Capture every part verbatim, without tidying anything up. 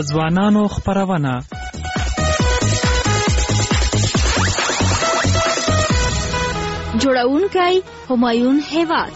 ځوانانو خپرونه. جوړونکی همایون هیواد.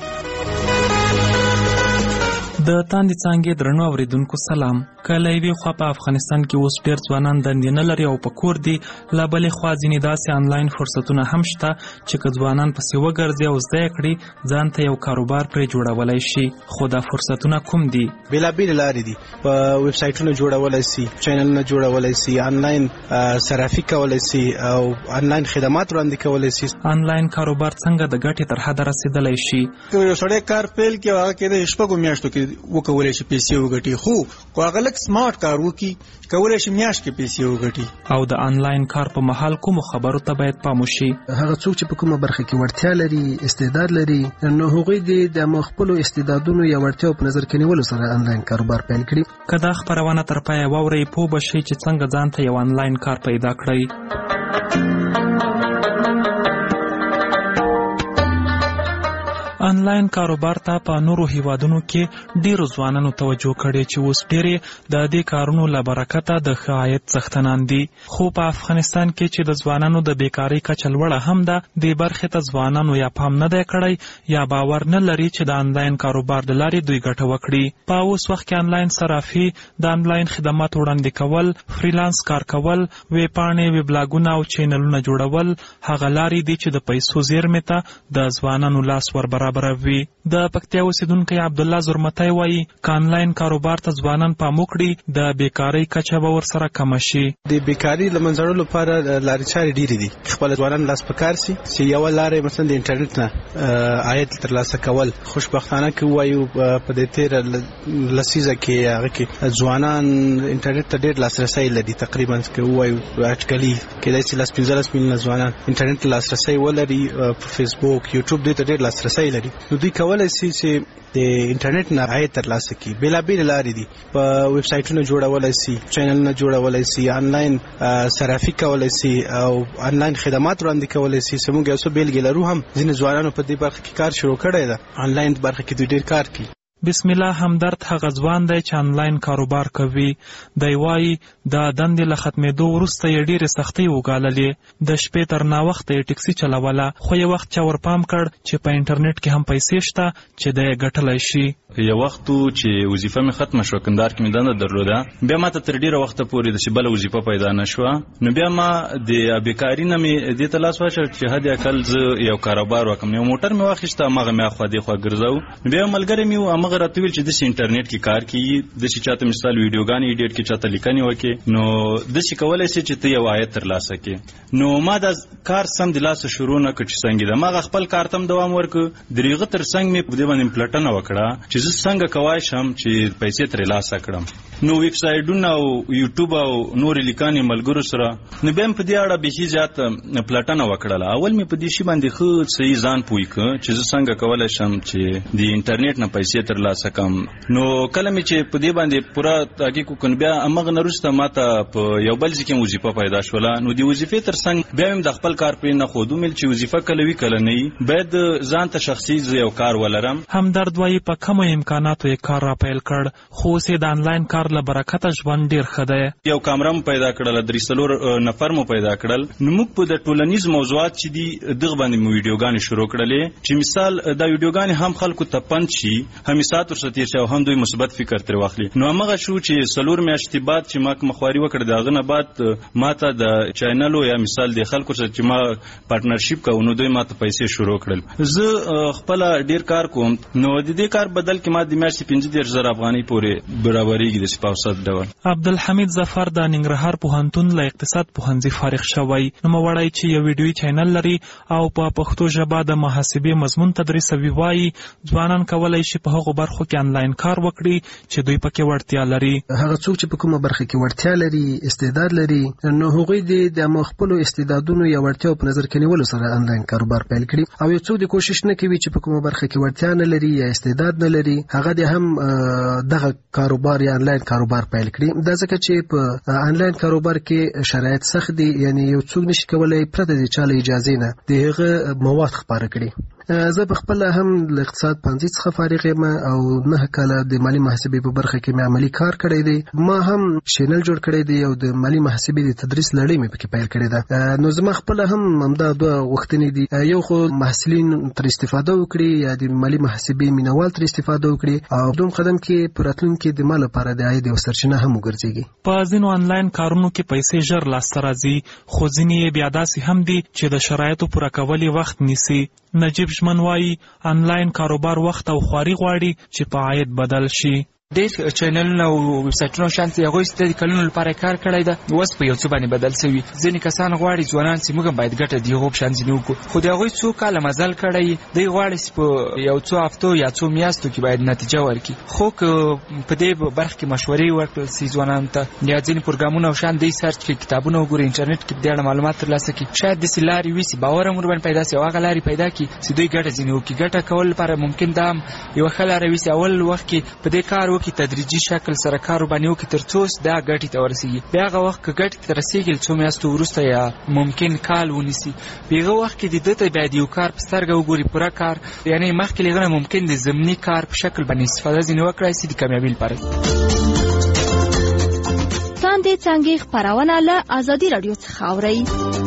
د تاندې څانګې درنو اوریدونکو سلام. که له یوې خوا په افغانستان کې اوس ډېر ځوانان دندې نه لري او په کور دي، له بلې خوا ځینې داسې آنلاین فرصتونه هم شته چې که ځوانان پسې وګرځي او زده یې کړي، ځان ته یو کاروبار پرې جوړولی شي. خو دا فرصتونه کوم دي؟ بېلابېلې لارې دي. په ویب سایټونه جوړولی سي، چینلونه جوړولی سي، آنلاین صرافي کولی سي او آنلاین خدمات وړاندې کولی سي. آنلاین کاروبار څنګه د ګټې تر حده رسېدلی شي؟ که یو سړی کار پیل کړي او هغه کې د شپږو میاشتو کې وکولی شي پیسې وګټي، خو که هغه لږ سمارټ کار وکړي کولی شي میاشت کې پیسې وګټي. او د آنلاین کار په مهال کومو خبرو ته باید پام وشي؟ هغه څوک چې په کومه برخه کې وړتیا لري، استعداد لري، نو هغوی د خپلو استعدادونو یا وړتیاو په نظر کې نیولو سره آنلاین کاروبار پیل کړي. که دا خپرونه تر پایه واورئ، پوه به شئ چې څنګه ځان ته یو آنلاین کار پیدا کړئ. آنلاین کاروبار ته په نورو هیوادونو کې ډیرو ځوانانو توجه کړې چې اوس ډیرې د دې کارونو له برکته د ښه عاید څښتنان دي. خو په افغانستان کې چې د ځوانانو د بیکارۍ کچه لوړه هم ده، دې برخې ته ځوانانو یا پام نه دی کړی یا باور نه لري چې د آنلاین کاروبار د لارې دوی ګټه وکړي. په اوس وخت کې آنلاین صرافي، د آنلاین خدمات وړاندې کول، فریلانس کار کول، ویب پاڼې، ویب لاګونه او چینلونه جوړول هغه لارې دي چې د پیسو زیرمې ته د ځوانانو لاس ور برابر برابروي. د پکتیا اوسیدونکی عبدالله زرمتی وایي که آنلاین کاروبار ته ځوانان پام وکړي، د بیکارۍ کچه به ورسره کمه شي. د بیکارۍ له منځه وړلو لپاره لارې چارې ډېرې دي. خپل ځوانان لاس په کار سي چې یوه لاره مثلا د انټرنیټ نه عاید ترلاسه کول. خوشبختانه که ووایو په دې تېره لسیزه کې هغه کې ځوانان انټرنیټ ته ډېر لاسرسی لري. تقریبا که ووایو اټکلي کېدای شي لس پنځلس میلیونه ځوانان انټرنیټ ته لاسرسی ولري. په فیسبوک، یوټیوب دې ته ډېر لاسرسی لري. نو دوی کولی شي چې د انټرنیټ نه عاید ترلاسه کړي. بېلابېلې لارې دي. په ویب سایټونه جوړولی شي، چینلونه جوړولی شي، آنلاین صرافي کولی شي او آنلاین خدمات وړاندې کولی شي. زموږ یو څه بیلګې لرو هم. ځینې ځوانانو په دې برخه کې کار شروع کړی ده. آنلاین برخه کې دوی ډېر کار کوي. بسم الله همدرد هغه ځوان دی چې آنلاین کاروبار کوي. دی وایي د دندې له ختمېدو وروسته یې ډېرې سختۍ وګاللې. د شپې تر ناوخته یې ټکسي چلوله، خو یو وخت چا ورپام کړ چې په انټرنیټ کې هم پیسې شته چې دی یې ګټلی شي. یو وخت چې وظیفه مې ختمه شوه، کندهار کې مې دنده درلوده، بیا ما ته تر ډېره وخته پورې داسې بله وظیفه پیدا نه شوه. نو بیا ما د بیکاري نه مې دې ته لاس واچوه چې حد اقل زه یو کاروبار وکړم. یو موټر مې واخیسته، هماغه مې اخوا دېخوا ګرځو. نو بیا یو ملګری مې و، هماغه راته ویل چې داسې انټرنیټ کې کار کوي، داسې چاته مثال ویډیوګانې ایډیټ کې، چاته لیکنې وکړې، نو داسې کولی شي چې ته یو عاید ترلاسه کړې. نو ما دا کار سم د لاسه شروع نه کړ چې څنګه ده. ما خپل کار ته هم دوام ورکړ. د هغه تر څنګ مې په دې باندې پلټنه وکړه چې زه څنګه کولی شم چې پیسې ترلاسه کړم. نو ویب سایټونه او یوټیوب او نورې لیکنې ملګرو سره، نو بیا مې په دې اړه بیخي زیات پلټنه وکړله. اول مې په دې شي باندې ښه صحیح ځان پوه کړ چې زه څنګه کولی شم چې د انټرنیټ نه پیسې ترلاسه کړم. نو کله مې چې په دې باندې پوره تحقیق وکړ، بیا هماغه نه وروسته ما ته په یو بل ځای کې وظیفه پیدا شوله. نو د وظیفې تر څنګ بیا مې د خپل کار پرې نه ښود، ومې چې وظیفه کله وي کله نه وي، باید ځان ته شخصي یو کار ولرم. همدرد وایي په کمو امکاناتو یې کار را پیل کړ، خو اوس یې د آنلاین کار له برکته ژوند ډېر ښه دی. یو کامره مو پیدا کړله، درې څلور نفر مو پیدا کړل. نو موږ په د ټولنیز موضوعات چې دي دغه باندې مو ویډیوګانې شروع کړلې چې مثال دا ویډیوګانې هم خلکو ته پند شي، هم ساعت ورسره تېر شي او هم دوی مثبت فکر ترې واخلي. نو هماغه شو چې څلور میاشتې بعد چې ما کومه خواري وکړه، د هغه نه بعد ما ته د چینلو یا مثال د خلکو سره چې ما پارټنرشپ کوو، نو دوی ما ته پیسې شروع کړل. زه خپله ډېر کار کوم، نو د دې کار بدل کې ما د میاشتې پنځه دېرش زره افغانۍ پورې برابرېږي داسې په اوسط ډول. عبدالحمید ظفر د ننګرهار پوهنتون له اقتصاد پوهنځي فارغ شوی. نوموړی چې یو ویډیویي چینل لري او په پښتو ژبه د محاسبې مضمون تدریسوي، وایي ځوانان کولی شي په هغو برخو کې آنلاین کار وکړي چې دوی پکې وړتیا لري. هغه څوک چې په کومه برخه کې وړتیا لري، استعداد لري، نو هغوی د خپلو استعدادونو یا وړتیاو په نظر کې نیولو سره آنلاین کاروبار پیل کړي. او یو څوک د کوشش نه کوي چې په کومه برخه کې وړتیا نه لري یا استعداد نه لري، هغه د هم دغه کاروبار یا آنلاین کاروبار پیل کړي. دا ځکه چې په آنلاین کاروبار کې شرایط سخت دي، یعنی یو څوک نشي کولای پرته د چا له اجازې نه د هغه مواد خپاره کړي. زه په خپل هم له اقتصاد پوهنځي څخه فارغ یم او نه کاله د مالي محاسبې په برخه کې مې عملي کار کړی دی. ما هم چینل جوړ کړی دی او د مالي محاسبې د تدریس لړۍ مې پکې پیل کړې ده. نو زما خپل هم همدا دوه غوښتنې دي، یو خو محصلین تر استفاده وکړي یا د مالي محاسبې مینوال تر استفاده وکړي او دوم قدم کې په راتلونکي د مال لپاره د عاید یو سرچینه هم وګرځېږي. په ځینو آنلاین کارونو کې پیسې ژر لاسته راځي، خو ځینې یې بیا داسې هم دي چې د شرایطو پوره کول یې وخت نیسي. نجیب ژمن وایي آنلاین کاروبار وخت او خواري غواړي چې په عاید بدل شي. ډېر چینلونه او ویب سایټونه شانتي هغوی چې د کلونو لپاره کار کړی ده اوس په یو څه باندې بدل شوي. ځینې کسان غواړي ځوانان چې موږ هم باید ګټه د هغو په شان ځینې وکړو، خو د هغوی څو کاله مزل کړی دی غواړي چې په یو څو هفتو یا څو میاشتو کې باید نتیجه ورکړي. خو که په دې برخه کې مشورې ورکړل شي ځوانانو ته یا ځینې پروګرامونه او شان دی سرچ کړي، کتابونه وګوري، انټرنیټ کې د اړه معلومات ترلاسه کړي، شاید داسې لارې وي چې باور هم ورباندې پیدا شي او هغه لارې پیدا کړي چې دوی ګټه ځینې وکړي. ګټه کول لپاره ممکن دا هم یوه ښه لاره وي چې اول وخت کې په دې کار وکړي، تدریجي شکل سره کار وباندې وکړي تر څو دا ګټې ته ورسېږي. بیا هغه وخت که ګټې ته رسېږي څو میاشتو وروسته یا ممکن کال ونیسي، په هغه وخت کې د ده ته باید یو کار په سترګه وګوري پوره کار، یعنې مخکې له هغه نه ممکن د ضمني کار په شکل باندې استفاده ځینې وکړای شي د کامیابۍ لپاره. تاندې څانګې خپرونه له ازادي راډیو څخه اورئ.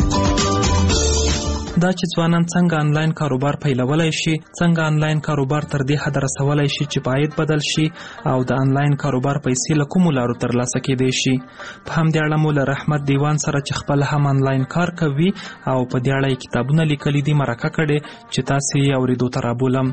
دا چې ځوانان څنګه آنلاین کاروبار پیلولای شي، څنګه آنلاین کاروبار تر دې حد رسولای شي چې عاید بدل شي او د آنلاین کاروبار پیسې له کومو لارو ترلاسه کېدای شي. په همدې اړه مو له رحمت دیوان سره چې خپل هم آنلاین کار کوي او په دې اړه یې کتابونه لیکلي دي مرکه کړې چې تاسې یې اورېدو ته رابولم.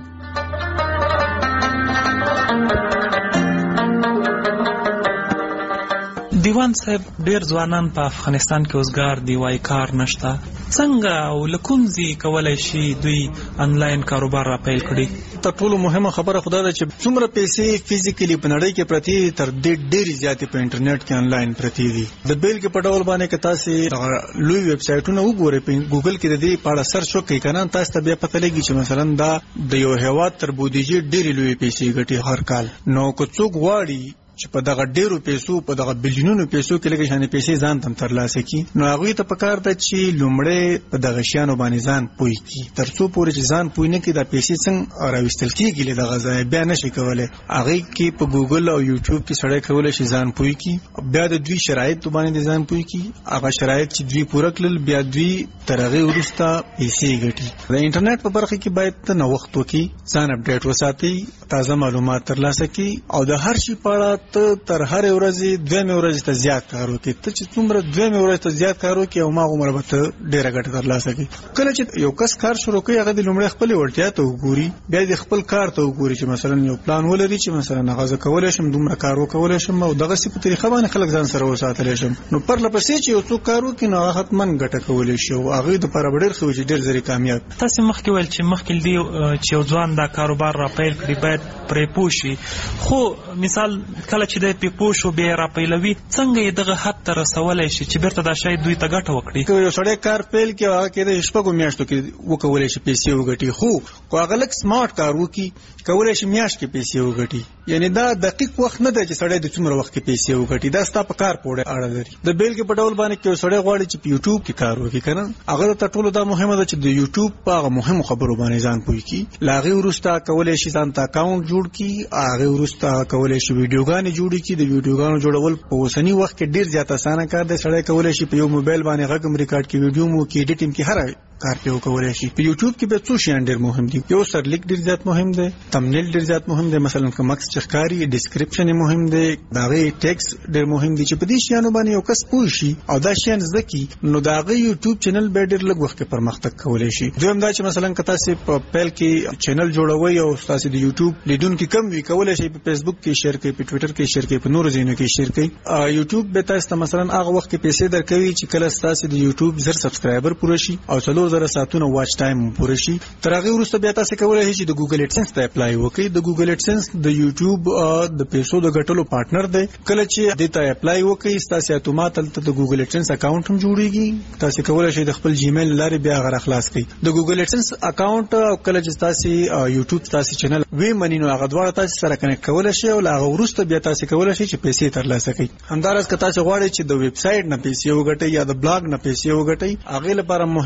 دیوان صاحب، ډیر ځوانان په افغانستان کې اوسګار دی، وای کار نشته. څنګه او له کوم ځای کولای شي دوی آنلاین کاروبار را پیل کړي؟ تر ټولو مهمه خبره خدا ده چې څومره پیسې فزیکلی په نړۍ کې پرتی تر دې ډېرې زیاتې په انټرنیټ کې آنلاین پرتی دي. د بیلګې په ډول باندې که تاسو لوی ویب سایټونه وګورئ، په ګوګل کې د دې په اړه سرچ وکړئ کنه، تاسو ته بیا پته لګي چې مثلا دا د یو هیواد تر بودیجې ډېرې لوی پیسې ګټي هر کال. نو که څوک غواړي چې په دغه ډیرو پیسو په دغه بلیونونو پیسو کې لګي شانې پیسې ځان تم ترلاسه کی، نو هغه ته پکار ده چې لومړی په دغه شیانو باندې ځان پوي کی، ترڅو پورې چې ځان پوي نه کی دا پیسې څنګه راوستل کیږي له دغه ځای بیا نشي کولای. هغه کې په ګوګل او یوټیوب کې سړی کولای شي ځان پوي کی، بیا د دوی شرایط باندې ځان پوي کی، هغه شرایط چې دوی پوره کړل بیا دوی ترغه ورسته پیسې ګټي. د انټرنیټ په برخه کې باید ته نو وخت وکي، ځان اپډیټ وساتي، تازه معلومات ترلاسه کی او د هر شي په اړه ته تر هر ورځې دوه ورځې ته زیات کار وکړي. ته چې څومره دوه ورځې ته زیات کار وکړي او ما عمر به ته ډیره ګټه ترلاسه کړي. کله چې یو کس کار شروع کوي هغه د لومړی خپل وړتیا ته وګوري، بیا د خپل کار ته وګوري چې مثلا یو پلان ولري چې مثلا هغه زه کولای شم دومره کار وکولای شم او دغه سی په طریقه باندې خلک ځان سره وساتلی شم. نو پر لپسې چې یو څوک کار وکړي نو هغه حتما ګټه کولی شي او هغه د پر ډیر خو چې ډیر زری کامیاب. تاسو مخکې ویل چې مخکې دی چې یو ځوان دا کاروبار را پیل کړي باید پرې پوه شي، خو مثال کله چې د پې پوه شو بیا را پیلوي، څنګه یې دغه حد ته رسولی شي چې بیرته دا شاید دوی ته ګټه وکړي؟ که یو سړی کار پیل کړي هغه کې د شپږو میاشتو کې وکولی شي پیسې وګټي، خو که هغه لږ سمارټ کار وکړي کولی شي میاشت کې پیسې وګټي. یعنی دا دقیق وخت نه دی چې سړی د څومره وخت کې پیسې وګټي، دا ستا په کار پورې اړه لري. د بیلګې په ډول باندې که یو سړی غواړي چې په یوټیوب کې کار وکړي کنه، هغه ته ټولو دا مهمه ده چې د یوټیوب په هغه مهمو خبرو باندې ځان پوه کړي. له هغې وروسته کولی شي ځان ته اکاونټ جوړ کړي، هغې وروسته کولی شي ویډیوګانې جوړې کړي. د ویډیوګانو جوړول په اوسني وخت کې ډېر زیات اسانه کار دی. سړی کولی شي په یو موبایل باندې غږ هم ریکارډ کړي، ویډیو مو کې ایډیټ هم کړي، هر کار په وکولای شي. په یوټیوب کې به څو شیان ډېر مهم دي. یو سرلیک ډېر زیات مهم دی، تمنیل ډېر زیات مهم دی، مثلا کوم مکس چخکاری ډیسکرپشن مهم دی، داغه ټیکس ډېر مهم دی چې په دې شیانو باندې یو کس پوه شي او دا شیان زده کړي نو داغه یوټیوب چینل به ډېر لږ وخت کې پرمختګ کولی شي. دویم دا چې مثلا که تاسو په پیل کې چینل جوړوي او تاسو د یوټیوب لیدونکو کم وي کولی شي په فیسبوک کې شیر کړئ، په ټوئیټر کې شیر کړئ، په نورو ځایونو کې شیر کړئ. یوټیوب به تاسو ته مثلا هغه وخت کې پیسې درکوي چې کله تاسو د یوټیوب زر سبسکرایبر پوره شي او څلور زره ساعتونه واچ ټایم پوره شي. تر هغه وروسته بیا تاسو کولی شئ چې د ګوګل ایډسنس ته اپلای وکړئ. د ګوګل ایډسنس د یوټیوب د پیسو د ګټلو پارټنر دی. کله چې دې ته اپلای وکړئ تاسو اتومات تل د ګوګل ایډسنس اکاونټ هم جوړیږي. تاسو کولی شئ د خپل جیمیل لارې بیا غره خلاص کړئ. د ګوګل ایډسنس اکاونټ او کله چې تاسو یوټیوب تاسو چینل وی منی نو هغه دواړه تاسو سره کنیکټ کولی شئ او هغه وروسته بیا تاسو کولی شئ چې پیسې ترلاسه کړئ. همدارس که تاسو غواړئ چې د ویب سایټ نه پیسې وګټئ یا د بلاګ نه پیسې وګټئ، هغه لپاره مهمه ده چې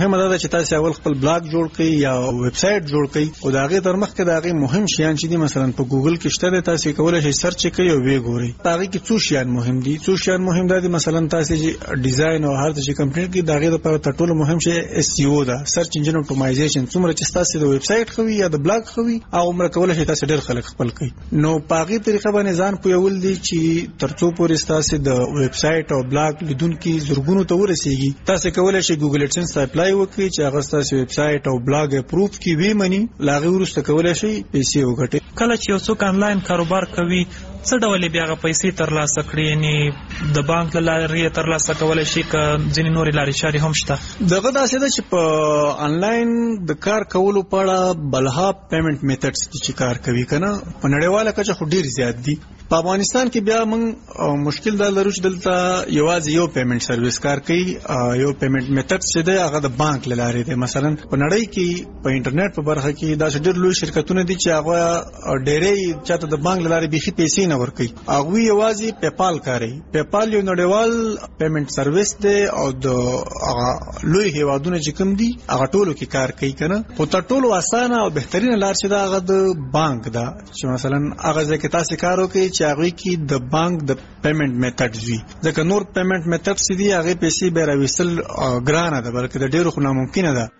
چې تاسو اول خپل بلاګ جوړ کړئ یا ویب سټ جوړ کړئ او دا غي تر مخ کې دا غي مهم شیان چې دي مثلا په ګوګل کې شته تاسو کولای شئ سرچ کړئ او وی ګورئ دا غي کې څو شیان مهم دي څو شیان مهم دي مثلا تاسو چې ډیزاین او هر څه کمپلیټ کړئ دا غي لپاره تر ټولو مهم شی اس ای او دا سرچ انجن اپټیمایزیشن څومره چې تاسو د ویب سټ خوي یا د بلاګ خوي او عمر کولای شئ تاسو ډېر خلک خپل کړئ نو پاغي طریقه باندې ځان پویول دي چې ترڅو پورې تاسو د ویب سټ او بلاګ لیدونکو زرګونو ته ورسیږي تاسو کولای شئ ګوګل ایډسنس ته اپلای وکړئ چې هغه تاسو ویب سټ او بلاګ اپروف کی وی منی لاغي ورسته کولای شئ پیسې وګټئ کله چې یو څوک آنلاین کاروبار کوي څه ډول بیا غو پیسې ترلاسه کړي یعنی د بانک له لارې ترلاسه کولای شي ک ځینې نورې لارې چارې هم شته دغه داسې ده چې په آنلاین د کار کولو په اړه بلها پیمنٹ میتھډز چې کار کوي کنه په نړیواله کچه خو ډیر زیات دي په افغانستان کې بیا موږ مشکل دا لرو چې دلته یوازې یو پیمنٹ سرویس کار کوي یو پیمنٹ میتھډ چې دی هغه د بانک له لارې دی مثلا په نړۍ کې په انټرنیټ په برخه کې دا ډېر لوی شرکتونه دي چې هغه ډېرې چاته د بانک له لارې بيخي پیسې نه ورکوي هغه یوازې پیپال کاروي پیپال یو نړیوال پیمنٹ سرویس دی او د لوی هیوادونو چې کوم دي هغه ټولو کې کار کوي کنه خو تر ټولو اسانه او بهترینه لار چې دا هغه د بانک دا چې مثلا هغه ځکه تاسو کار وکړئ چې هغه کې د بانک د پیمنٹ میتھډز وي ځکه نور پیمنٹ میتھډز دي هغه پیسې به راوستل ګرانه ده بلکې د ډیرو خو ناممکنه ده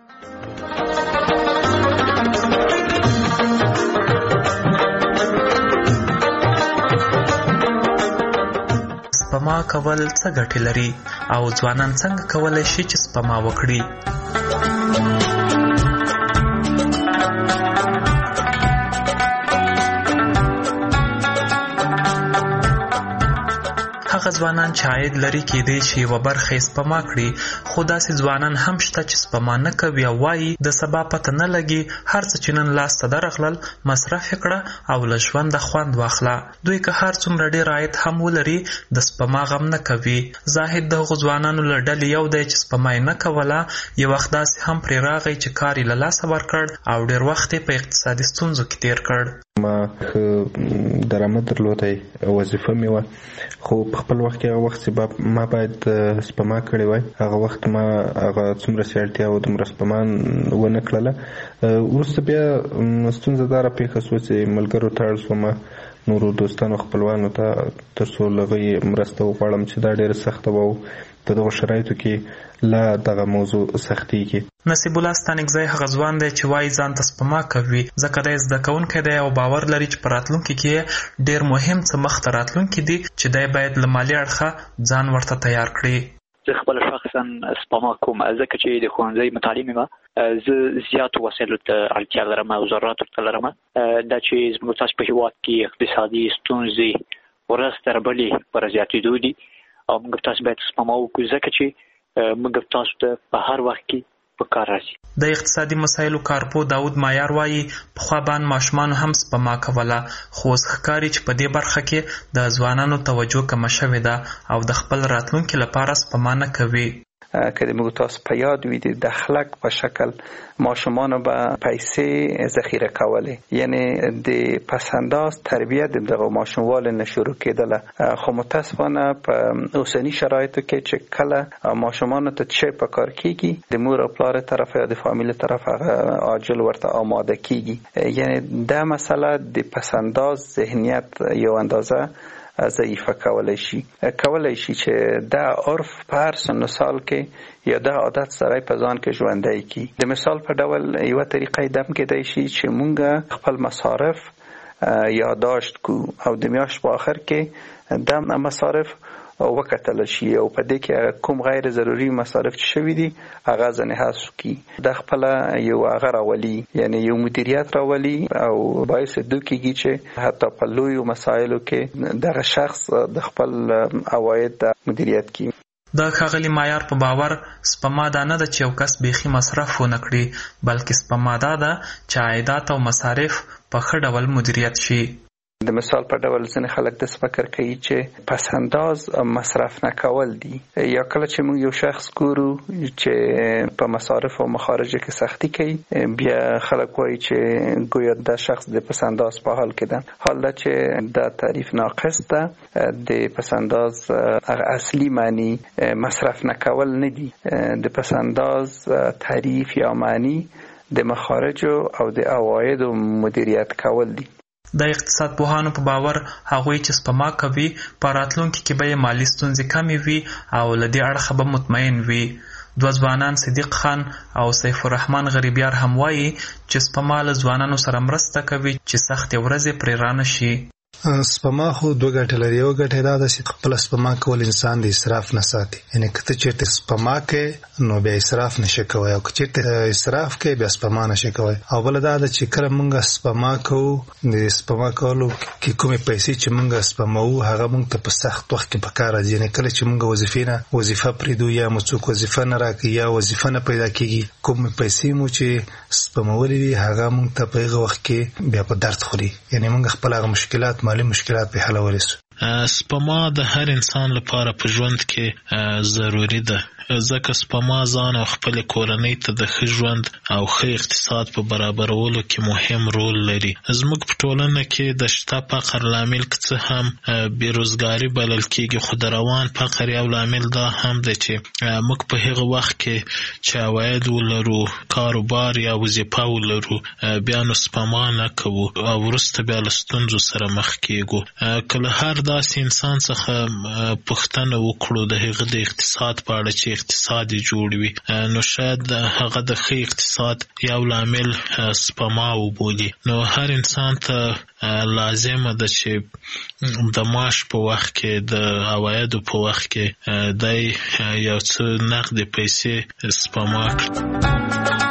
سپما کول څه ګټې لري او ځوانان څنګه کولای شي چې سپما وکړي هغه ځوانان چې عاید لري کېدای شي یوه برخه یې سپما کړي خو داسې ځوانان هم شته چې سپما نه کوي او وایي د سبا پته نه لګي هر څه چې نن لاس ته درغلل مصرف یې کړه او له ژونده خوند واخله دوی که هر څومره ډېر عاید هم ولري د سپما غم نه کوي زاهد د هغو ځوانانو له ډلې یو دی چې سپما یې نه کوله یو وخت داسې هم پرې راغی چې کار یې له لاسه ورکړ او ډېر وخت یې په اقتصادي ستونزو کې تیر کړ ما ښه درآمد درلودی وظیفه مې وه خو په خپل وخت کې هغه وخت چې ما باید سپما کړې وای هغه وخت ما هغه څومره چې اړتیا وه دومره سپما ونه کړله وروسته بیا ستونزه دا راپېښه شوه چې ملګرو ته اړ شوم نورو دوستانو خپلوانو ته تر څو له هغوی مرسته وغواړم چې دا ډېره سخته وه په دغو شرایطو کې لا دغه موضوع سختېږي نصیب الله ستانکزی هغه ځوان دی چې وایي ځان ته سپما کوي ځکه دی زده کوونکی دی او باور لري چې په راتلونکي کې ډېر مهم څه مخته راتلونکي دي چې دی باید له مالي اړخه ځان ورته تیار کړي زه خپل شخصا سپما کوم ځکه چې د ښوونځي متعلم یم زه زیاتو وسایلو ته اړتیا لرم او ضروراتو ته لرم دا چې زموږ تاسو په هېواد کې اقتصادي ستونزې ورځ تر بلې پر زیاتېدو دي او موږ تاسو باید سپما وکړو ځکه چې موږ تاسو ته په هر وخت کې په کار راځي د اقتصادي مسایلو کارپو داود مایار وایي پخوا باندې ماشومانو هم سپما کوله خو اوس ښکاري چې په دې برخه کې د ځوانانو توجه کمه شوې ده او د خپل راتلونکي لپاره سپما نه کوي که د موږ تاسو په یاد وي د دخلک په شکل ماشومانو به پیسې ذخیره کولې یعنی د پسنداز تربیت د دغه ماشوموالو نه شروع کېدله خو متاسفانه په اوسني شرایطو کې چې کله ماشومانو ته څه په کار کېږي د مور او پلار طرفه یا د فامیل طرفه عاجل ورته آماده کېږي یعنی دا مسله د پسنداز ذهنیت یو اندازه ضعیفه کولای شي کولای شي چې دا عرف په هر سن و سال کې یا دا عادت سړی په ځان کې ژوندی کړي د مثال په ډول یوه طریقه یې دم کېدای شي چې مونږ خپل مصارف یادداشت کو او د میاشت په آخر کې دا مصارف وکتل شي او په دې کې کوم غیر ضروري مصارف چې شوي دي هغه ځنې حذف کړي د خپل یو هغه راولي یعنی یو مدیریت راولي او باعث دوی کېږي چې حتی په لویو مسایلو کې دغه شخص د خپل عواید مدیریت کړي د ښاغلي مایار په باور سپما دا نه ده چې یو کس بیخي مصرف ونه کړي بلکې سپما دا ده چې عایدات او مصارف په ښه ډول مدیریت شي د مثال په ډول ځینې خلک د فکر کوي چې پس انداز مصرف نه کول دي، یا کله چې موږ یو شخص ګورو چې په مصارف او مخارجو کې سختی کوي، بیا خلک وایي چې ګویا دا شخص د پس انداز په حال کې ده. حال دا چې دا تعریف ناقص ده. د پس انداز اصلي معنی مصرف نه کول نه دي. د پس انداز تعریف یا معنی د مخارجو او د عوایدو مدیریت کول دي. د اقتصاد پوهانو په باور هغوی چې سپما کوي په راتلونکي کې به یې مالي ستونزې کمې وي او له دې اړخه به مطمئن وي. دوه ځوانان صدیق خان او سیف الرحمن غریبیار هم وایي چې سپما له ځوانانو سره مرسته کوي چې سختې ورځې پرې رانه شي. سپما خو دوه ګټې لري. یو ګټه دا ده چې خپل سپما کول انسان د اسراف نه ساتي، یعنی که ته چېرته سپما کوې نو بیا اسراف نشي کوی، او که چېرته اسراف کوې بیا سپما نشي کوی. او بله دا ده چې کله موږ سپما کوو، د سپما کولو کې کومې پیسې چې موږ سپموو هغه موږ ته په سخت وخت کې په کار راځي. یعنی کله چې موږ وظیفې نه وظیفه پرېږدو یا مو څوک وظیفه نه راکوي یا وظیفه نه پیدا کېږي، کومې پیسې مو چې سپمولې دي هغه موږ ته په هغه وخت کې بیا په درد خوري. یعنی موږ خپل هغه مشکلات مالی مشکلات په حلولی سو. سپما د هر انسان لپاره په ژوند کې ضروری ده، ځکه سپما ځان او خپل کورنۍ ته د ښه ژوند او ښه اقتصاد په برابرولو کې مهم رول لري. زموږ په ټولنه کې د شته فقر لامل که څه هم بیروزګاري بلل کېږي، خو د روان فقر یو لامل دا هم دی چې موږ په هغه وخت کې چې عواید ولرو، کاروبار یا وظیفه ولرو، بیا نو سپما نه کوو او وروسته بیا له ستونزو سره مخ کېږو. که له هر داسې انسان څخه پوښتنه وکړو د هغه د اقتصاد په اړه چې اقتصاد جوړ وي، نو شاید هغه د ښه اقتصاد یو لامل سپما وبولي. نو هر انسان ته لازمه ده چې د معاش په وخت کې، د عوایدو په وخت کې دی یو څه نقد پیسې سپما کړي.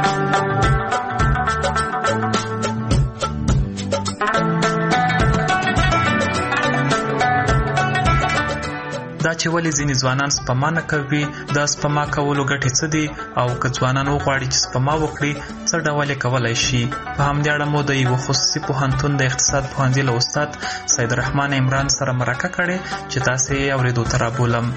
دا چې ولې ځینې ځوانان سپما نه کوي، دا سپما کولو ګټې څه دي، او که ځوانان وغواړي چې سپما وکړي څه ډول یې کولی شي. په همدې اړه مو د یو خصوصي پوهنتون د اقتصاد پوهنځي له استاد سید الرحمن عمران سره مرکه کړې چې تاسې یې اورېدو ته رابولم.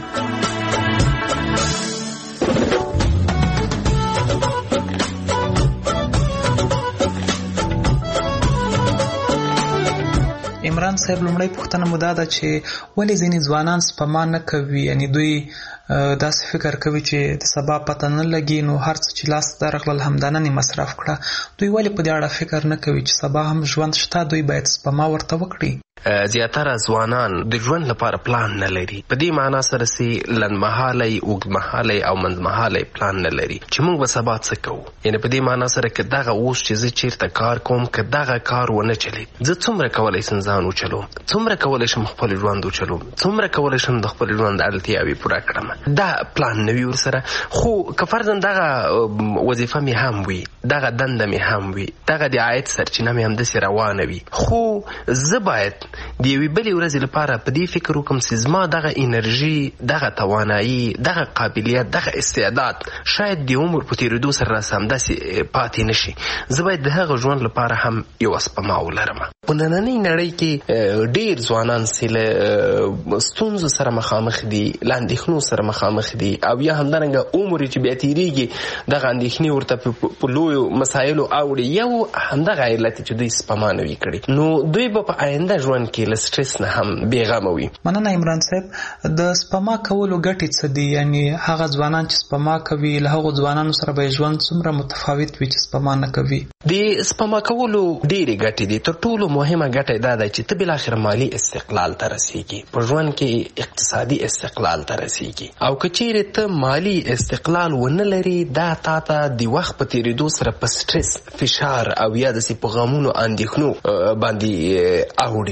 عمران صاحب، لومړی پوښتنه مو دا ده چې ولې ځینې ځوانان سپما نه کوي؟ یعنی دوی داسې فکر کوي چې د سبا پته نه لګي، نو هر څه چې لاس ته درغلل همدا نن یې مصرف کړه. دوی ولې په دې اړه فکر نه کوي چې سبا هم ژوند شته، دوی باید سپما ورته وکړي؟ زیاتره ځوانان د ژوند لپاره پلان نه لري. په دې معنا سره چې لنډمهالی، اوږدمهالی او منځمهالی پلان نه لري چې موږ به سبا څه کوو. یعنی په دې معنا سره که دغه اوس چې زه چیرته کار کوم، که دغه کار ونه چلید، زه څومره کولی شم ځان وچلوم، څومره کولی شم خپل ژوند وچلوم، څومره کولی شم د خپل ژوند اړتیاوې پوره کړم. دا پلان نه وي ورسره. خو که فرضاً دغه وظیفه مې هم وي، دغه دنده مې هم وي، دغه د عاید سرچینه مې همداسې روانه وي، خو زه باید د یوې بلې ورځې لپاره په دې فکر وکړم چې زما دغه انرژي، دغه توانایي، دغه قابلیت، دغه استعداد شاید د عمر په تېرېدو سره راسه همداسې پاتې نه شي. زه باید د هغه ژوند لپاره هم یوه سپما ولرم. په نننۍ نړۍ کې ډېر ځوانان چې له ستونزو سره مخامخ دي، له اندېښنو سره مخامخ دي، او یا همدارنګه عمر چې بیا تېرېږي دغه اندېښنې ورته په لویو مسایلو اوړي. یو همدغه علت چې دوی سپما نه وي کړې، نو دوی به په آینده ژوند کې له سټرس نه هم بېغمه وي. مننه عمران صاحب. د سپما کولو ګټې څه دي؟ یعنی هغه ځوانان چې سپما کوي له هغو ځوانانو سره به ژوند څومره متفاوت وي چې سپما نه کوي؟ د سپما کولو ډېرې ګټې دي. تر ټولو مهمه ګټه دا ده چې ته بالاخره مالي استقلال ته رسېږي، په ژوند کې اقتصادي استقلال ته رسېږي. او که چیرې ته مالي استقلال ونه لري، دا تا ته د وخت په تېرېدو سره په سټرس، فشار او یا داسې په غمونو اندېښنو باندې اوړي.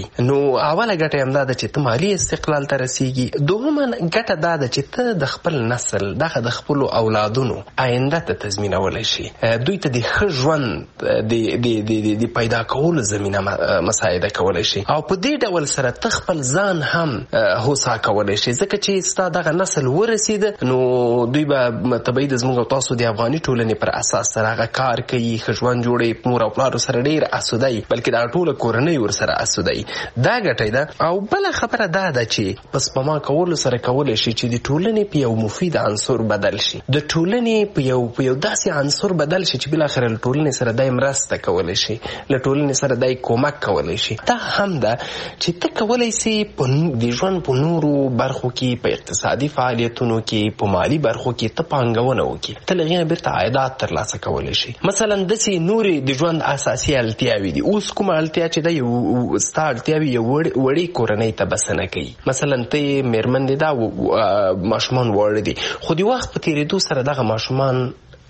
نو اوله ګټه هم دا ده چې ته مالي استقلال ته رسیږي. دوهمه ګټه دا ده چې ته د خپل نسل دغه د خپل اولادونو آینده ته تضمینولی شي، دوی ته د ښه ژوند د د پیدا کولو زمینه مساعده کولی شي او په دې ډول سره ته خپل ځان هم هوسا کولی شي، ځکه چې ستا دغه نسل ورسېده نو دوی به طبیعي د زموږ او تاسو د افغاني ټولنې پر اساس سره هغه کار کوي، ښه ژوند جوړوي، مور او پلارو سره ډېر اسوده وي، بلکې دا ټوله کورنۍ ورسره اسوده وي. دا ګټه ده. او بله خبره دا ده چې په سپما کولو سره کولی شي چې د ټولنې په یو مفید عنصر بدل شي، د ټولنې په یو په یو داسې عنصر بدل شي چې بالاخره له ټولنې سره دای مرسته کولی شي، له ټولنې سره دای کومک کولی شي. دا هم ده چې ته کولی سي د ژوند په نورو برخو کې، په اقتصادي فعالیتونو کې، په مالي برخو کې ته پانګونه وکړي، ته له هغې نه بیرته عایدات ترلاسه کولی شي. مثلا داسې نورې د ژوند اساسي اړتیاوې دي. اوس کومه اړتیا چې ده یو ستا اړتیاوې یو وړې کورنۍ ته بسنه کوي، مثلا ته یې مېرمن دې دا ماشومان واړه دي، خو د وخت په تېرېدو سره دغه ماشومان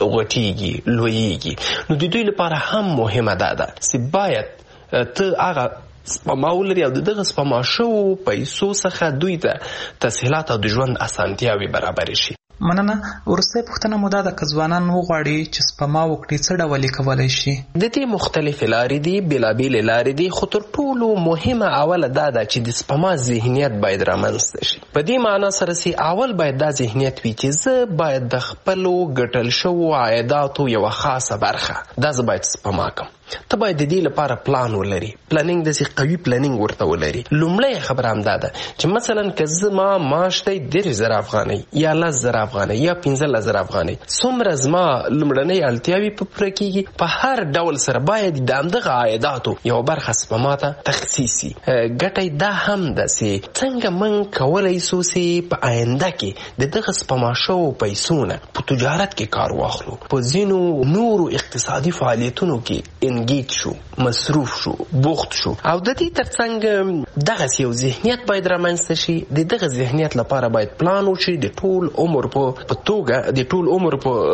غټېږي، لویېږي، نو د دوی لپاره هم مهمه دا ده چې باید ته هغه سپما ولري او د دغه سپما شوو پیسو څخه دوی ته تسهیلات او د ژوند اسانتیاوې برابرې شي. مننه. وروستۍ پوښتنه مو دا ده که ځوانان وغواړي چې سپما وکړي څه ډول یې کولی شي؟ د دې مختلفې لارې دي، بېلابېلې لارې دي، خو تر ټولو مهمه اوله دا ده چې د سپما ذهنیت باید رامنځته شي. په دې معنا سره چې اول باید دا ذهنیت وي چې زه باید د خپلو ګټل شوو عایداتو یوه خاصه برخه دا زه باید سپما کړم. ته باید د دې لپاره پلان ولري، پلانینګ داسې قوي پلانینګ ورته ولري. لومړی خبره هم دا ده چې مثلا که زما معاش دی دېرش زره افغانۍ یا لس زره افغانۍ یا پنځلس زره افغانۍ، څومره زما لومړنۍ اړتیاوې په پوره کېږي، په هر ډول سره باید د همدغه عایداتو یوه برخه سپما ته تخصیص شي. ګټه دا هم ده چې څنګه موږ کولی سو چې په آینده کې د دغه سپما شوو پیسو نه په تجارت کې کار واخلو، په ځینو نورو اقتصادي فعالیتونو کې انګیج شو، مصروف شو، بوخت شو. او د دې ترڅنګ دغسې یو ذهنیت باید رامنځته شي. د دغه ذهنیت لپاره باید پلان وشي د ټول عمر په توګه، د ټول عمر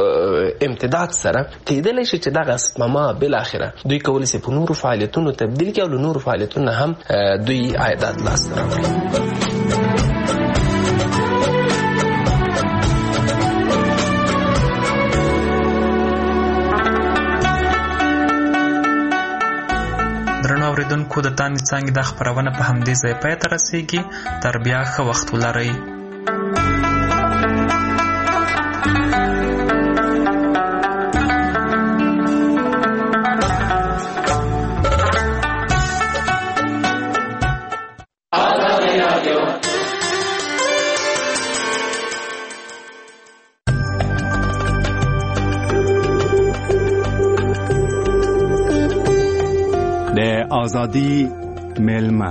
په امتداد سره کېدلی شي چې دغه سپما بالاخره دوی کولی شي په نورو فعالیتونو تبدیل کړي او له نورو فعالیتونو هم دوی عایدات لاسته راوړي. درنو اوریدونکو، د تاندې څانګې دا خپرونه په همدې ځای پای ته رسیږي. تر بیا ښه وخت ولرئ. آزادی میلمه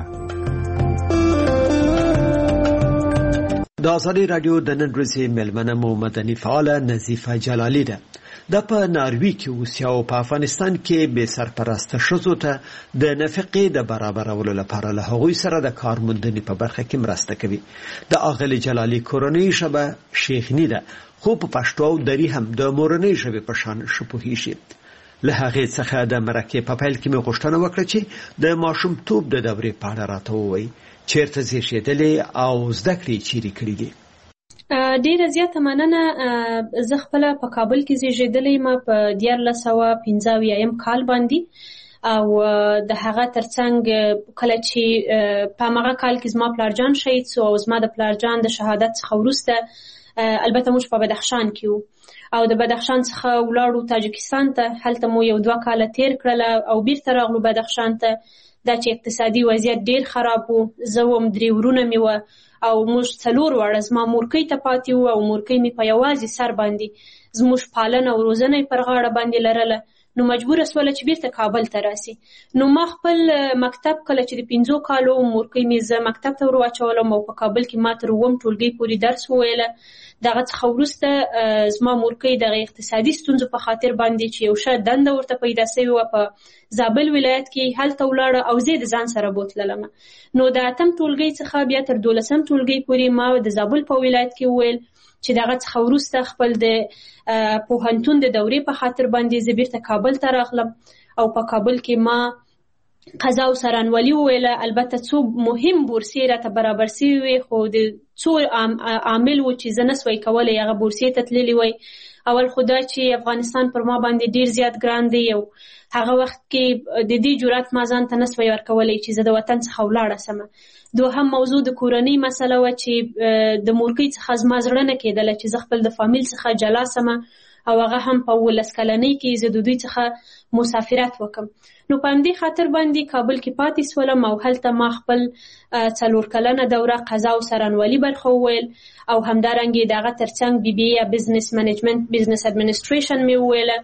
د آزادی رادیو د نن ورځې میلمنه مو مدني فعاله نظیفه جلالی ده. د په ناروی کې اوسي او په افغانستان کې بې سرپرسته ښځو ته د نفقې د برابرولو لپاره له هغوی سره د کار موندنې په برخه کې مرسته کوي. د اغلې جلالی کورنۍ ژبه شیخني ده، خو په پښتو او دري هم د مورنۍ ژبې په شان ښه پوهېږي. له هغې څخه د مرکې په پیل کې مې غوښتنه وکړه چې د ماشومتوب د دورې په اړه راته ووایي، چیرته زیږېدلې او زده کړې چیرې کړې دي. ډیره زیاته مننه. زه خپله په کابل کې زیږېدلې یم په دیارلس سوه پنځه اویایم کال باندې، او د هغه ترڅنګ کله چې په هماغه کال کې زما پلارجان شهید سو او زما د پلارجان د شهادت څخه وروسته البته موږ په بدخشان کې وو او د بدخشان څخه ولاړو تاجکستان ته. هلته مو یو دوه کاله تیر کړل او بیرته راغلو بدخشان ته. دا چې اقتصادي وضعیت ډیر خراب وو. زه وم، درې ورونه مې وه او موږ څلور واړه. زما مورکۍ ته پاتې وو او مورکۍ مې په یوازې سر باندې زموږ پالنه او روزنه پر غاړه باندې لرله. نو مجبوره سوله چې بیرته کابل ته راسي. نو ما خپل مکتب کله چې د پنځو کالو مورکۍ مې زه مکتب ته ور واچولم او په کابل کې ما تر اووم ټولګۍ پورې درس وویله. دغه څخه وروسته زما مورکۍ دغه اقتصادي ستونزو په خاطر باندې چې یو ښه دنده ورته پیدا سوې وه په زابل ولایت کې، هلته ولاړه او زه د ځان سره بوتللم. نو د اتم ټولګۍ څخه بیا تر دولسم ټولګۍ پورې ما د زابل په ولایت کې وویل چې دغه څخه وروسته خپل د پوهنتون د دورې په خاطر باندې زه بیرته کابل ته راغلم او په کابل کې ما قضا او څارنوالي وویله. البته څو مهم بورسیې راته برابر سوي وي، خو د څو عامل و چې زه نسوی کولی هغه بورسیې ته تللي وی. اول خو دا چې افغانستان پر ما باندې ډیر زیات ګران دی، او هغه وخت کې د دې جرأت ما ځان ته نسوی ورکولی چې زه د وطن څخه ولاړه سمه. دوهم موضوع د کورنۍ مسله وه چې د مورکۍ څخه زما زړه نه کېدله چې زه خپل د فامیل څخه جلا سمه، او هغه هم په ولس کلنۍ کې زه د دوی څخه مسافرت وکم. نو په همدې خاطر باندې کابل کې پاتې سولم، او هلته ما خپل څلور کلنه دوره قضا او څارنوالي برخه وویل، او همدارنګې د هغه ترڅنګ بی بی اے یا بزنس منیجمنت بزنس اډمنسټریشن مې وویله.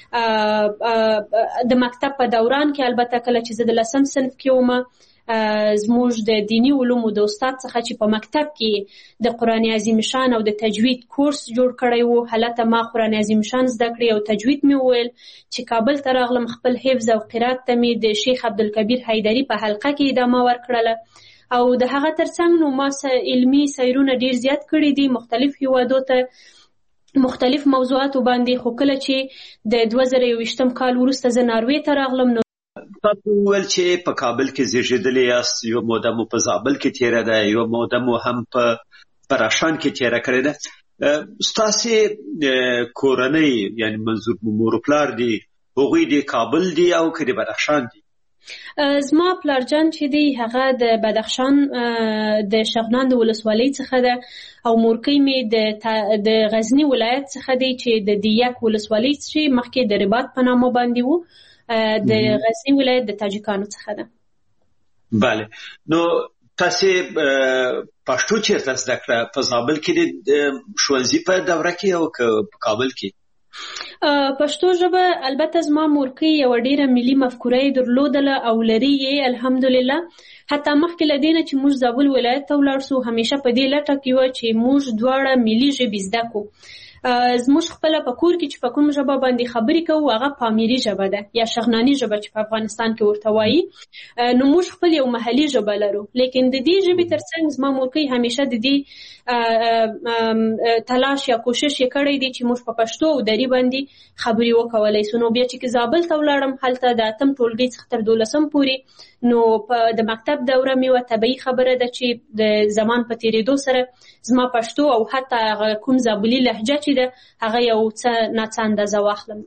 د مکتب په دوران کې البته کله چې زه د لسم صنف کې وم، زموږ د دینی علومو د استاد څخه چې په مکتب کې د قرآن عظیم شان او د تجوید کورس جوړ کړی وو، هلته ما قرآن عظیم شان زده کړی او تجوید مې وویل. چې کابل ته راغلم، خپل حفظ او قرات ته مې د شیخ عبدالکبیر حیدري په حلقه کې ادامه ورکړله، او د هغه ترڅنګ نو ما علمي سیرونه ډیر زیات کړي دي مختلف هیوادو ته مختلف موضوعاتو باندې. خو کله چې د دوه زره یوویشتم کال وروسته زه ناروې ته راغلم، نو تاسو وویل چې په کابل کې زیږېدلي یاست، یوه موده مو په زابل کې تېره ده، یوه موده مو هم په بدخشان کې تېره کړې ده. ستاسې کورنۍ یعنی منظور مو مور و پلار دي، هغوی د کابل دي او که د بدخشان دي؟ زما پلارجان چې دی هغه د بدخشان د شغنان د ولسوالۍ څخه ده، او مورکۍ مې د غزني ولایت څخه دی چې د دیک ولسوالۍ چې مخکې د رباط په نامه باندې وو، د غزني ولایت د تاجکانو څخه ده. بله. نو تاسې پښتو چیرته زده کړه؟ په زابل کې د ښوونځي په دوره کې او که په کابل کې؟ پښتو ژبه البته زما مورکۍ یوه ډیره ملي مفکوره یې درلودله او لري یې الحمدلله. حتی مخکې له دې نه چې موږ زابل ولایت ته ولاړ سو، همیشه په دې لټه کې وه چې موږ دواړه ملي ژبې زده کړو. زموږ خپله په کور کې چې په کوم ژبه باندې خبرې کوو هغه پامیري ژبه ده یا شغناني ژبه چې په افغانستان کې ورته وایي. نو موږ خپل یو محلي ژبه لرو، لیکن د دې ژبې ترڅنګ زما مورکۍ همیشه د دې تلاش یا کوشش یې کړی دی چې موږ په پښتو او دري باندې خبرې وکولی سو. نو بیا چې زابل ته ولاړم، هلته د اتم ټولګۍ څخه تر دولسم پورې نو د مکتب دوره مې وه. طبیعي خبره ده چې د زمان په تېرېدو سره زما پښتو او حتی کوم زابلي لهجه چې ده هغه یو څه ناڅه اندازه واخلم.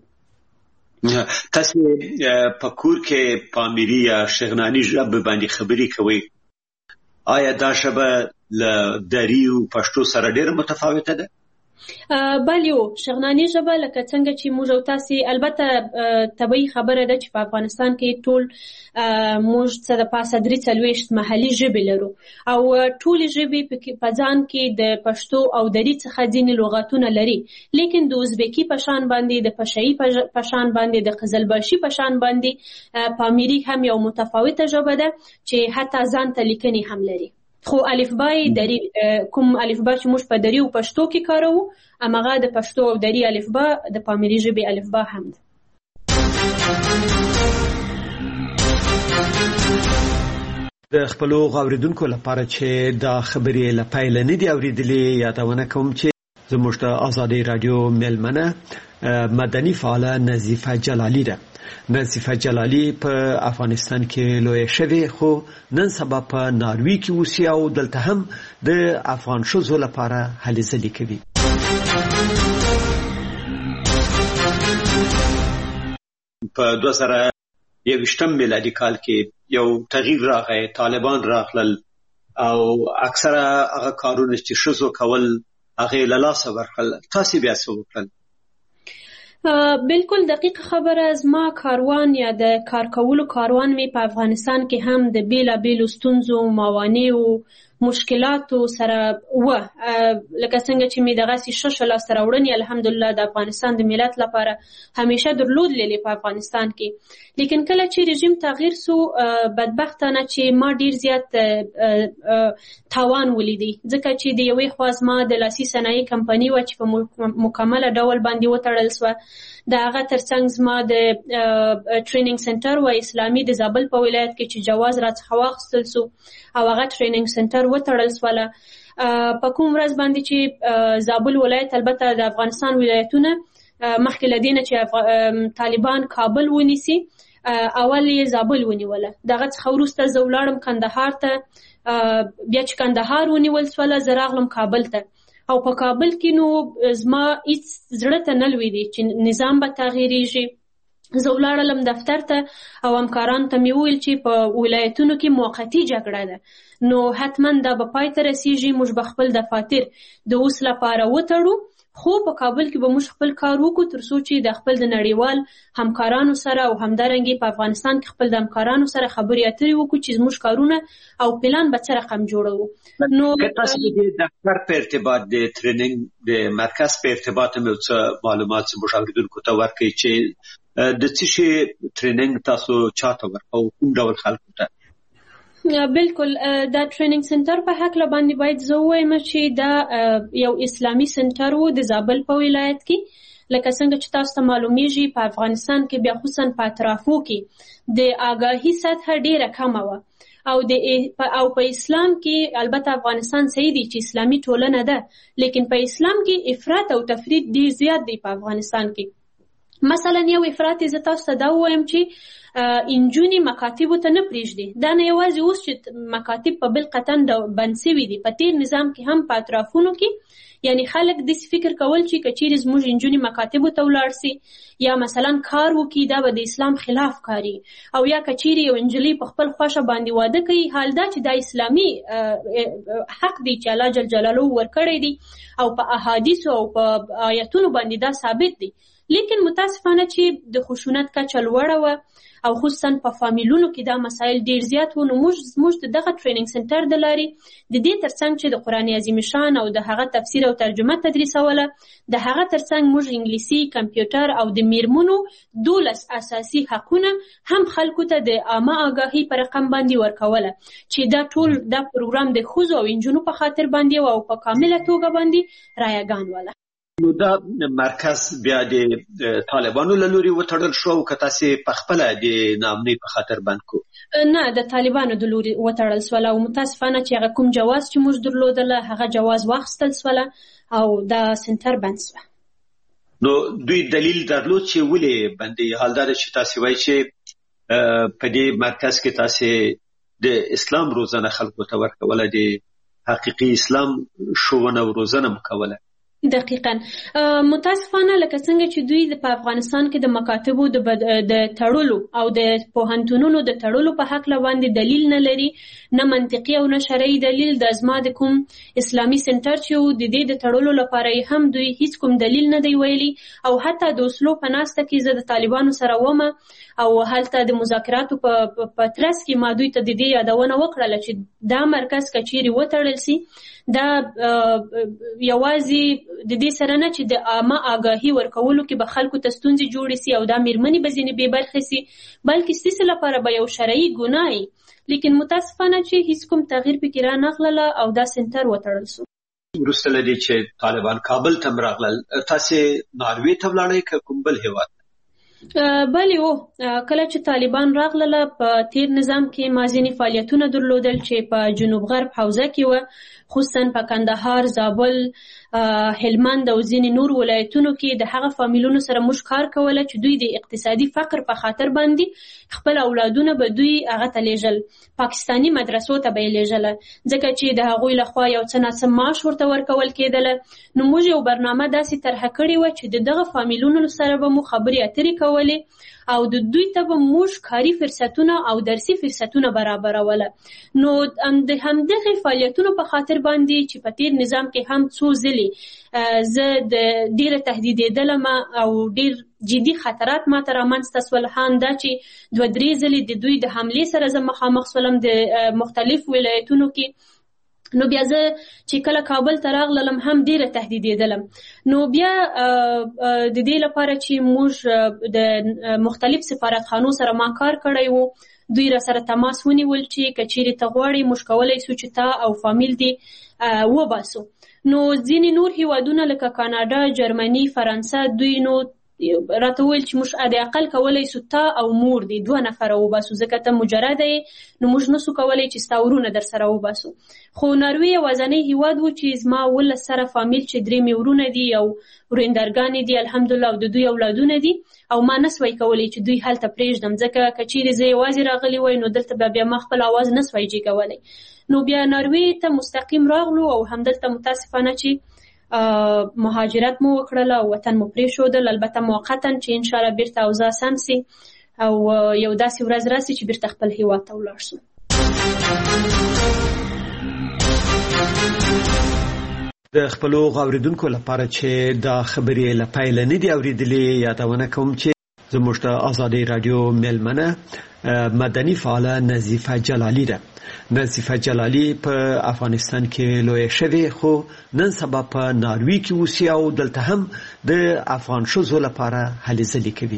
تاسې په کور کې پامیري یا شغناني ژبه باندې خبرې کوئ، آیا دا ژبه له دري او پښتو سره ډېره متفاوته ده؟ بله یو شغناني ژبه لکه څنګه چې موږ او تاسې البته طبیعي خبره ده چې په افغانستان کې ټول موږ څه د پاسه درې څلوېښت محلي ژبې لرو، او ټولې ژبې په ځان کې د پښتو او دري څخه ځینې لغاتونه لري، لیکن د ازبکي په شان باندې، د پشهیي په شان باندې، د قزلباشي په شان باندې پامیري هم یو متفاوته ژبه ده چې حتی ځان ته لیکنې هم لري. خو الفبای دری کوم الفبا چې موږ په دری او پښتو کې کاروو، هماغه د پښتو او دری الفبا د پامیري ژبې الفبا هم ده. د خپلو غوړیدونکو لپاره چې دا خبرې له پیل نه دی اوریدلې، یادونه کوم چې زموږ د آزادۍ رادیو ملمنه مدني فعاله نظیفه جلالی ده. نظیفه جلالی په افغانستان کې لوی شوی، خو نن سبا په ناروی کې اوسي او دلته هم د افغان ښځو لپاره هلې ځلې کوي. په دوه زره یوویشتم میلادي کال کې یو تغییر راغی، طالبان راغلل او اکثره هغه کارونه چې ښځو کول هغې له لاسه ورکړل. تاسې بیا څه وکړل؟ بالکل دقیق خبره. زما کاروان یا د کار کولو کاروان می په افغانستان کې هم د بیلابیلو ستونزو، موانعو، مشکلاتو سره و، لکه څنګه چې می دغسې ښه لاسته راوړنې الحمدلله د افغانستان د ملت لپاره همیشه درلودلې په افغانستان کې. لیکن کله چې رژیم تغییر سو، بدبختانه چې ما ډیر زیات تاوان ولیدی، ځکه چې د یوې خوا زما د لاسي صنایع کمپنۍ وه چې په مکمله ډول باندې وتړل سوه. د هغه ترڅنګ زما د ټریننګ سنټر و اسلامي د زابل په ولایت کې چې جواز راڅخه واخیستل سو او هغه ټریننګ سنټر وتړل سوله. په کوم ورځ باندې چې زابل ولایت البته د افغانستان ولایتونه مخکې له دې نه چې طالبان کابل ونیسي، اول یې زابل ونیوله، دغه څخه وروسته زه ولاړم کندهار ته، بیا چې کندهار ونیول سوله زه راغلم کابل ته، او په کابل کې نو زما هیڅ زړه ته نه لوېدې چې نظام به تغییرېږي. زه ولاړلم دفتر ته او همکارانو ته مې وویل چې په ولایتونو کې موقتي جګړه ده، نو حتما دا به پای ته رسیږي، موږ به خپل دفاتر د اوس لپاره وتړو، خو په کابل کې به موږ خپل کار وکړو تر څو چې د خپل د نړیوال همکارانو سره او همدارنګې په افغانستان کې خپل د همکارانو سره خبرې اترې وکړو چې زموږ کارونه او پلان به څه رقم جوړوو. نو تاسو د دفتر په ارتباط د ټریننګ د مرکز په ارتباط مې څه معلومات زموږ اوریدونکو ته ورکړئ چې د څه شي ټریننګ تاسو چاته ورکوو، کوم ډول خلکو ته؟ بالکل دا ټریننګ سنټر په هکله باندې باید زه ووایم چې دا یو اسلامي سنټر و د زابل په ولایت کې. لکه څنګه چې تاسو ته معلومیږي په افغانستان کې بیا خصوصا په اطرافو کې د آګاهي سطح ډیره کمه وه، او د او په اسلام کې البته افغانستان صحیح دی چې اسلامي ټولنه ده، لیکن په اسلام کې افراط او تفریط ډیر زیات دی په افغانستان کې. مثلا یو افراط زه تاسو ته دا ووایم چې انجونې مکاتبو ته نه پرېږدي. دا نه یوازې اوس چې مکاتب په بل قطن بند سوي دي، په تیر نظام کې هم په اطرافونو کې یعنی خلک داسې فکر کول چې که چیرې زموږ انجونې مکاتبو ته ولاړ سي یا مثلا کار وکړي دا به د اسلام خلاف کاري، او یا که چیرې یو نجلۍ په خپل خوښه باندې واده کوي، حال دا چې دا اسلامي حق دی چې الله جل جلاله ورکړی دی او په احادیثو او په آیتونو باندې دا ثابت دی. لیکن متاسفانه چې د خشونت کچه لوړه وه او خصوصا په فامیلونو کې دا مسایل ډیر زیات وو، نو موږ موږ دغه ټریننګ سنټر د لارې د دې ترڅنګ چې د قرآن عظیم شان او د هغه تفسیر او ترجمه تدریسوله، د هغه ترڅنګ موږ انګلیسي، کمپیوټر او د میرمنو دولس اساسي حقونه هم خلکو ته د عامه آګاهي په رقم باندې ورکوله، چې دا ټول دا پروګرام د ښځو او نجونو په خاطر باندې او په کامله توګه باندې رایګان وله. نو دا مرکز بیا د طالبانو له لوري وتړل شو او که تاسې په خپله د ناامنۍ په خاطر بند کو؟ نه، د طالبانو د لوري وتړل سوله او متاسفانه چې هغه کوم جواز چې موږ درلودله هغه جواز واخیستل سوله او دا سنټر بند سوه. نو دوی دلیل درلود چې ولې بندي؟ حال دا ده چې تاسې وایي چې په دې مرکز کې تاسې د اسلام روزنه خلکو ته ورکوله، د حقیقي اسلام ښوونه او روزنه مو کوله. دقیقاً متاسفانه لکه څنګه چې دوی په افغانستان کې د مکاتبو د تړلو او د پوهنتونونو د تړلو په هکله باندې دلیل نه لري، نه منطقي او نه شرعي دلیل. د زما د کوم اسلامي سنټر چې د دې د تړلو لپاره هم دوی هیڅ کوم دلیل نه دی ویلي، او حتی د اوسلو په ناسته کې زه د طالبانو سره ومه او هلته د مذاکراتو په ترڅ کې ما دوی ته د دې یادونه وکړله چې دا مرکز که چیرې وتړل سي دا یوازې د دې سره نه چې د عامه آګاهي ورکولو کې به خلکو ته ستونزې جوړې سي او دا میرمنې به ځینې بې برخې سي، بلکې ستاسې لپاره به یو شرعي ګناه وي. لیکن متاسفانه چې هیڅ کوم تغییر پکې رانغلله او دا سنټر وتړل سو. وروسته له دې چې طالبان کابل ته هم راغلل، تاسې ناروې ته ولاړئ که کوم بل هېواد؟ بلې و کله چې طالبان راغلله په تیر نظام کې ما ځینې فعالیتونه درلودل چې په جنوب غرب حوزه کې وه، خصوصا په کندهار، زابل، هلمند او ځینې نور ولایتونو کې د هغه فامیلونو سره موږ کار کوله چې دوی د اقتصادي فقر په خاطر باندې خپل اولادونه به دوی هغه ته لیږل، پاکستاني مدرسو ته به یې لیږله، ځکه چې د هغوی لخوا یو څه ناڅه معاش ورته ورکول کېدله. نو موږ یو برنامه داسې طرحه کړې وه چې د دغه فامیلونو سره به مو خبرې اترې کولې او د دوی ته به موږ کاري فرصتونه او درسي فرصتونه برابروله. نو د همدغې فعالیتونو په خاطر باندې چې په تیر نظام کې هم څو ځلې زه د ډیره تهدیدېدلم او ډیر جدي خطرات ما ته رامنځته سول، هم دا چې دوه درې ځلې د دوی د حملې سره زه مخامخ سولم د مختلف ولایتونو کې. نو بیا زه چې کله کابل ته راغلم هم ډیره تهدیدېدلم. نو بیا د دې لپاره چې موږ د مختلف سفارتخانو سره ما کار کړی وو، دوی را سره تماس ونیول چې که چیرې ته غواړې موږ کولی سو چې تا او فامیل دې وباسو. نو ځینې نور هیوادونه لکه کاناډا، جرمني، فرانسه دوی نو راته ویل چې موږ د اقل کولی سو تا او مور دی دوه نفره وباسو ځکه ته مجرد یې نو موږ نسو کولی چې ستا ورونه در سره وباسو خو ناروې یوازنی هیواد و چې زما ولس سره فامیل چې درې مې ورونه دي او ورندرګانې دي الحمدلله او د دوی اولادونه دي او ما نسوی کولی چې دوی هلته پرېږدم ځکه که چیرې زه یوازې راغلی وای نو دلته به بیا ما خپل اواز نسوی جګولی نو بیا ناروې ته مستقیم راغلو او همدلته متاسفانه چې مهاجرت مو وکړله او وطن مو پرېښودل البته موقتا چې انشاءالله بیرته اوضاع سم سي او یو داسې ورځ راسي چې بیرته خپل هیواد ته ولاړ شو. د خپلو اوریدونکو لپاره چې دا خبرې له پیله نه دي اورېدلې یادونه کوم چې زموږ د ازادي رادیو میلمنه مدني فعاله نظیفه جلالي ده. نظیفه جلالي په افغانستان کې لویه شوې خو نن سبا په ناروې کې اوسي او دلته هم د افغان ښځو لپاره هلې ځلې کوي.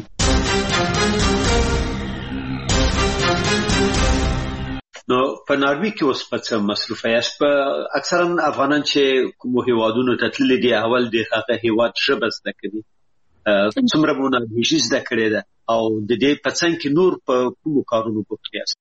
نو په ناروې کې اوس په څه مصروفه یاست؟ په اکثرا افغانان چې کومو هیوادونو ته تللي دي اول د هغه هیواد ژبه زده کوي څومره مو نارویژي زده کړې ده او د دې په څنګ کې نور په کومو کارونو بوخت یاست؟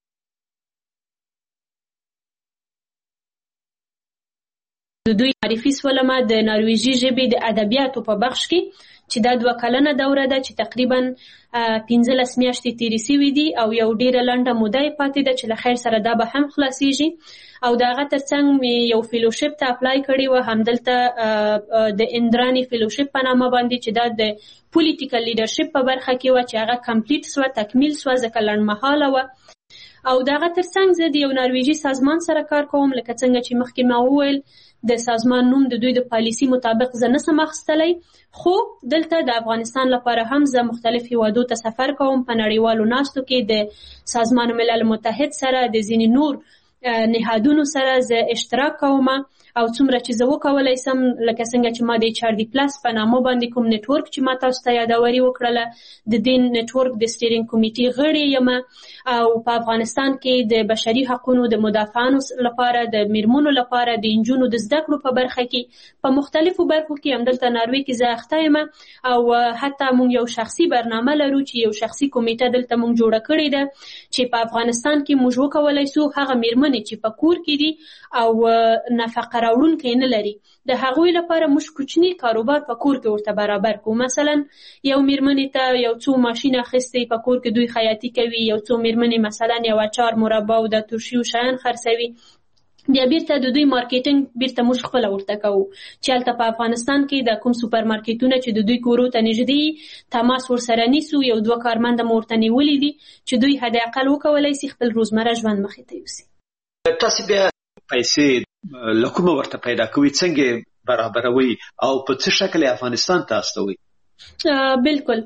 د دوی معرفي سولمه د نارویژي ژبې د ادبیاتو په بخش کې چې دا دوه کلنه دوره ده چې تقریبا پنځلس میاشتې تېرې سوي دي او یو ډېره لنډه موده یې پاتې ده چې له خیر سره دا به هم خلاصیږي او د هغه ترڅنګ مې یو فیلوشپ ته اپلای کړې وه همدلته د اندراني فیلوشپ په نامه باندې چې دا د پولیټیکل لیډرشپ په برخه کې وه چې هغه کمپلیټ سوه تکمیل سوه ځکه لنډمهاله وه او د هغه ترڅنګ زه د یو نارویژي سازمان سره کار کوم لکه څنګه چې مخکې ما وویل د سازمان نوم د دوی د پالیسي مطابق زه نسم اخیستلی خو دلته د افغانستان لپاره هم زه مختلف هیوادو ته سفر کوم په نړیوالو ناستو کې د سازمان ملل متحد سره د ځینې نور نهادونو سره زه اشتراک کوم او څومره چې زه وکولی سم لکه څنګه چې ما د ایچ آر ډي پلس په نامه باندې کوم نیټورک چې ما تاسو ته یادوري وکړله د دې نیټورک د سټیرینګ کمیټې غړې یم او په افغانستان کې د بشري حقونو د مدافعانو لپاره د میرمنو لپاره د نجونو د زده کړو په برخه کې په مختلفو برخو کې همدلته ناروې کې زه اخته یم او حتی موږ یو شخصي برنامه لرو چې یو شخصي کمیټه دلته موږ جوړه کړې ده چې په افغانستان کې موږ وکولی سو هغه میرمنې چې په کور کې دي او نفقه راوړونکی نه لري د هغوی لپاره موږ کوچني کاروبار په کور کې ورته برابر کوو مثلا یو میرمنې ته یو څو ماشین اخیستی په کور کې دوی خیاطي کوي یو څو میرمنې مثلا یو اچار مربا او د ترشي شیان خرڅوي بیا بیرته د دوی مارکیټینګ بیرته موږ خپله ورته کوو چې هلته په افغانستان کې د کوم سوپر مارکیټونه چې د دوی کورو ته نږدې تماس ورسره نیسو یو دوه کارمنده مو ورته نیولي دي چې دوی حد اقل وکولی سي خپل روزمره ژوند مخې ته یوسي. تاسو بیا پیسې له کومه ورته پیدا کوئ څنګه برابروي او په څه شکل افغانستان ته استوي؟ بالکل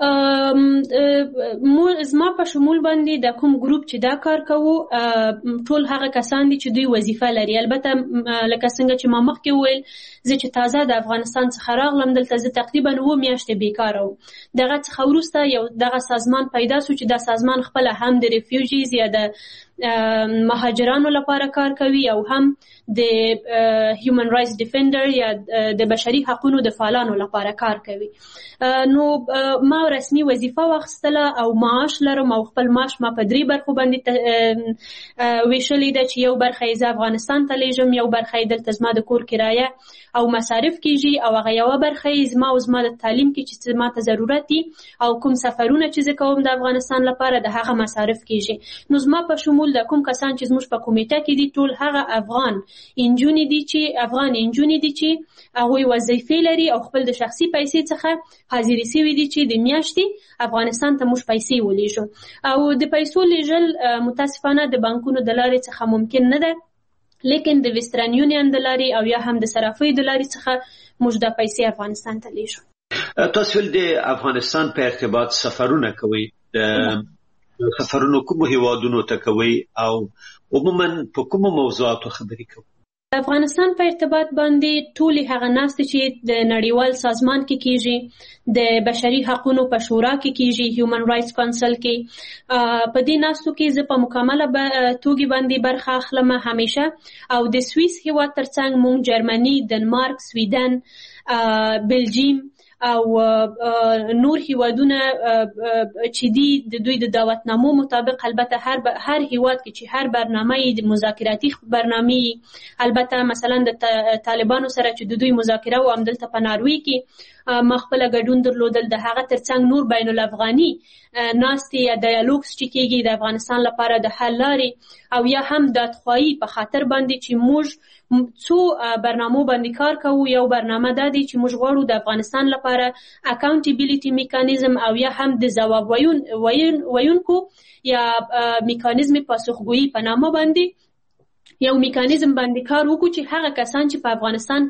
زما په شمول باندې د کوم ګروپ چې دا کار کوو ټول هغه کسان دي چې دوی وظیفه لري البته لکه څنګه چې ما مخکې وویل زه چې تازه د افغانستان څخه راغلم دلته زه تقریبا اووه میاشتې بیکاره وم دغه څخه وروسته یو دغه سازمان پیدا سو چې دا سازمان خپله هم د ریفیوجیز یا د مهاجرانو لپاره کار کوي او هم د هیومن رایټس ډیفندر یا د بشري حقوقو د فعالانو لپاره کار کوي نو ما رسمي وظیفه واخیستله او معاش لرم او خپل معاش ما په درې برخو باندې ویشلې ده چې یو برخه یې زه افغانستان ته لیږم یو برخه یې دلته زما د کور کرایه او مصارف کیږي او هغه یوه برخه یې زما او زما د تعلیم کې چې ما ته ضرورت دي او کوم سفرونه چې زه کوم د افغانستان لپاره د هغه مصارف کیږي نو زما په شمول د کوم کسان چې زموږ په کمیټه کې دي ټول هغه افغان انجونې دي چې افغان انجونې دي چې هغوی وظیفې لري او خپل د شخصي پیسې څخه حاضرې سوي دي چې د میاشتې افغانستان ته موږ پیسې ولیږو او د پیسو لیږل متاسفانه د بانکونو د لارې څخه ممکن نه ده لیکن د ویسټرن یونین د لارې او یا هم د صرافۍ د لارې څخه موږ دا پیسې افغانستان ته لیږو. تاسو د افغانستان په ارتباط سفرونه کوئ سفرونو کومو هیوادونو ته کوئ او عموما په کومو موضوعاتو خبرې کوئ؟ د افغانستان په ارتباط باندې ټولې هغه ناستې چې د نړیوال سازمان کې کیږي د بشري حقوقو په شورا کې کیږي هیومن رایټس کونسل کې په دې ناستو کې زه په مکمله توګه باندې برخه اخلم همیشه او د سویس هیواد ترڅنګ مونږ جرمني دنمارک سویډن بلجیم او نور هیوادونه چې دی د دوی د دعوتنامو مطابق البته هر هر هیواد کې چې هر برنامه د مذاکراتی برنامه البته مثلا د طالبانو سره چې د دوی مذاکره و همدلته په ناروی کې مخبل ګډون درلودل د هغه ترڅنګ نور بین الافغاني ناستي یا ډایالوګز چې کېږي د افغانستان لپاره د حل لارې او یا هم د اتخوایي په خاطر باندې چې موږ څو برنامو باندې کار کوو. یو برنامه دا دی چې موږ غواړو د افغانستان لپاره اکاونټیبیلیټي میکانیزم او یا هم د ځواب ویون ویونکو یا میکانیزم پاسخګویي په نامه باندې یو میکانیزم باندې کار وکړو چې هغه کسان چې په افغانستان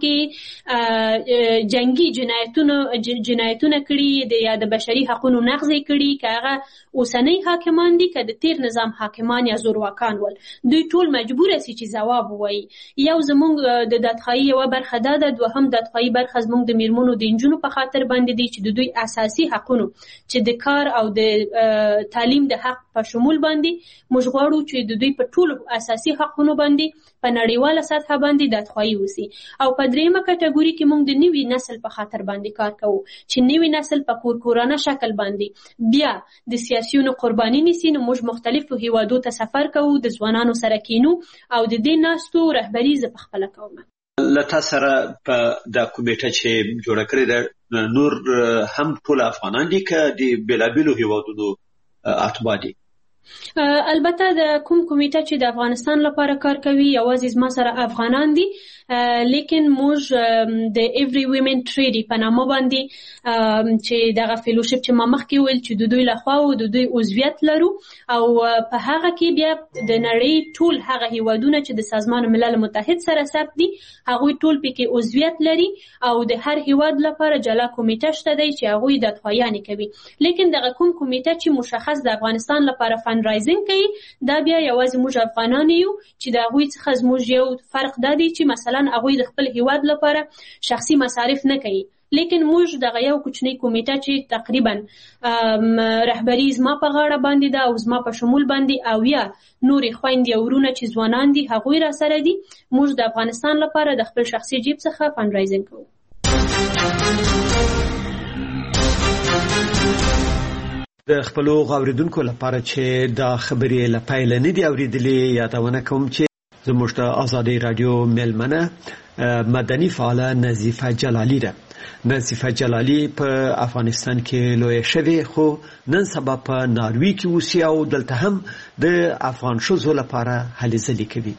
کې جنگي جنایتونه جنایتونه کړي د یا د بشري حقوقو نقض کړي که هغه اوسنۍ حاکمان دي که د تیر نظام حاکمان یا زورواکان ول دوی ټول مجبور سي چې ځواب ووایي. یو زموږ د دادخواهي یوه برخه دا ده، دوهم دادخواهي برخه زموږ د میرمنو د نجونو په خاطر باندې دی چې د دوی اساسي حقونه چې د کار او د تعلیم د حق په شمول باندې موږ غواړو چې د دوی په ټولو اساسي حقونو باندې په نړیواله سطح باندې دادخواهي وسی. او په دریمه کټګوري کې موږ د نوي نسل په خاطر باندې کار کوو چې نوي نسل په کورکورانه شکل باندې بیا د سیاسيونو قرباني نیسي. نو موږ مختلفو هیوادو ته سفر کوو، د ځوانانو سره کینو او د دې ناستو رهبري زه په خپله کوم. لته سره په د کمیټه چې جوړه کړې ده نور هم ټول افغانان دي که د بېلابېلو هیوادونو اتباع دي؟ البته د کوم کمیټه چې د افغانستان لپاره کار کوي یوازې زما سره افغانان دي، لیکن موږ د ایوری ویمن ټریډي په نامه باندې چې دغه فیلوشپ چې ما مخکې ویل چې د دوی لخوا او د دوی عضویت لرو او په هغه کې بیا د نړۍ ټول هغه هیوادونه چې د سازمان ملل متحد سره ثبت دي هغوی ټول پکې عضویت لري او د هر هیواد لپاره جلا کمیټه شته دی چې هغوی دادخواهیانې کوي. لیکن دغه کوم کمیټه چې مشخص د افغانستان لپاره فند رایزینګ کوي دا بیا یوازې موږ افغانان یو چې د هغوی څخه زموږ یو فرق دا دی چې مثلا هغوی د خپل هیواد لپاره شخصي مصارف نه کوي، لیکن موږ دغه یو کوچنی کمیټه چې تقریبا رهبري زما په غاړه باندې ده او زما په شمول باندې او یا نورې خویندې او ورونه چې ځوانان دي هغوی را سره دي، موږ د افغانستان لپاره د خپل شخصي جیب څخه فند رایزینګ کوو. د خپلو غوړیدونکو لپاره چې دا خبرې له پیله نه دي اورېدلې یادونه کوم چې زموږ د آزادۍ رادیو میلمنه مدني فعاله نظیفه جلالي ده. نظیفه جلالي په افغانستان کې لویه شوې خو نن سبا په ناروی کې اوسي او دلته هم د افغان ښځو لپاره هلې ځلې کوي.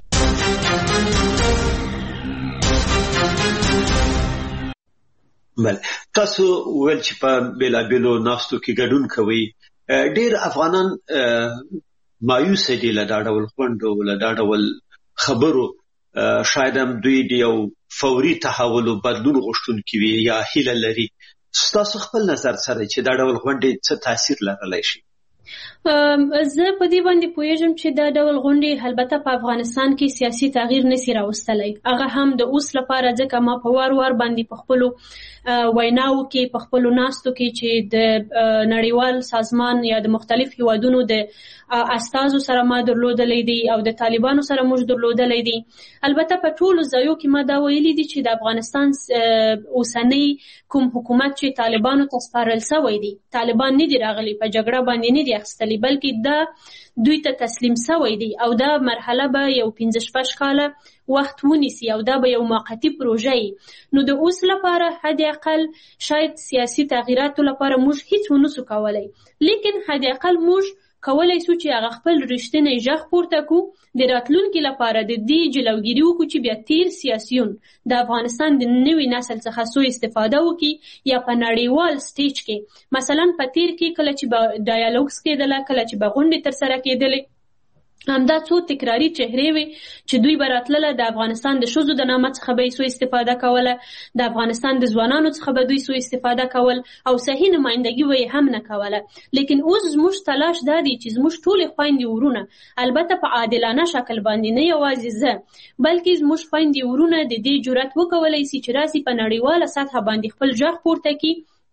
بل تاسو ول چې په بېلابېلو ناستو کې ګډون کوي، ډېر افغانان مایوس دي له دا ډول غونډو له دا ډول خبرو، شاید هم دوی د یو فوري تحول او بدلون غوښتونکي وي یا هیله لري. ستاسو خپل نظر سره چې دا ډول غونډې څه تاثیر لرلی شي؟ زه په دې باندې پوهیږم چې دا ډول غونډې البته په افغانستان کې سیاسي تغییر نشي راوستلی، هغه هم د اوس لپاره ځکه ما په وار وار باندې په خپلو ویناو کې په خپلو ناستو کې چې د نړیوال سازمان یا د مختلف هیوادونو د استازو سره ما درلودلی دي او د طالبانو سره موږ درلودلی دي. البته په ټولو ځایو کې ما دا ویلي دي چې د افغانستان اوسنی کوم حکومت چې طالبانو ته سپارل شوی دی، طالبان نه دي راغلي په جګړه باندې نه دي اخیستلي بلکې دا دوی ته تسلیم شوی دی او دا مرحله به یو پنځه شپږ کاله وخت ونیسي او دا به یو موقتي پروژه وي. نو د اوس لپاره حد اقل شاید سیاسي تغییراتو لپاره موږ هیڅ ونسو کولی، لیکن حد اقل موږ کولای شو چې هغه خپل رښتینی غږ پورته کړو د راتلونکي لپاره د دې جلوګیري وکړو چې بیا تیر سیاسیون د افغانستان د نوي نسل څخه سوء استفاده وکړي یا په نړیوال سټیج کې مثلا په تیر کې کله چې به ډایالوګز کېدله کله چې به غونډې ترسره کېدلې همدا څو تکراري چهرې وي چې دوی به راتلله د افغانستان د ښځو د نامه څخه به یې سوء استفاده کوله، د افغانستان د ځوانانو څخه به دوی سوء استفاده کول او صحیح نمایندګي به یې هم نه کوله. لیکن اوس زموږ تلاش دا دی چې زموږ ټولې خویندې ورونه البته په عادلانه شکل باندې نه یوازې زه بلکې زموږ خویندې ورونه د دې جرأت وکولی سي چې راسي په نړیواله سطحه باندې خپل غږ پورته کړي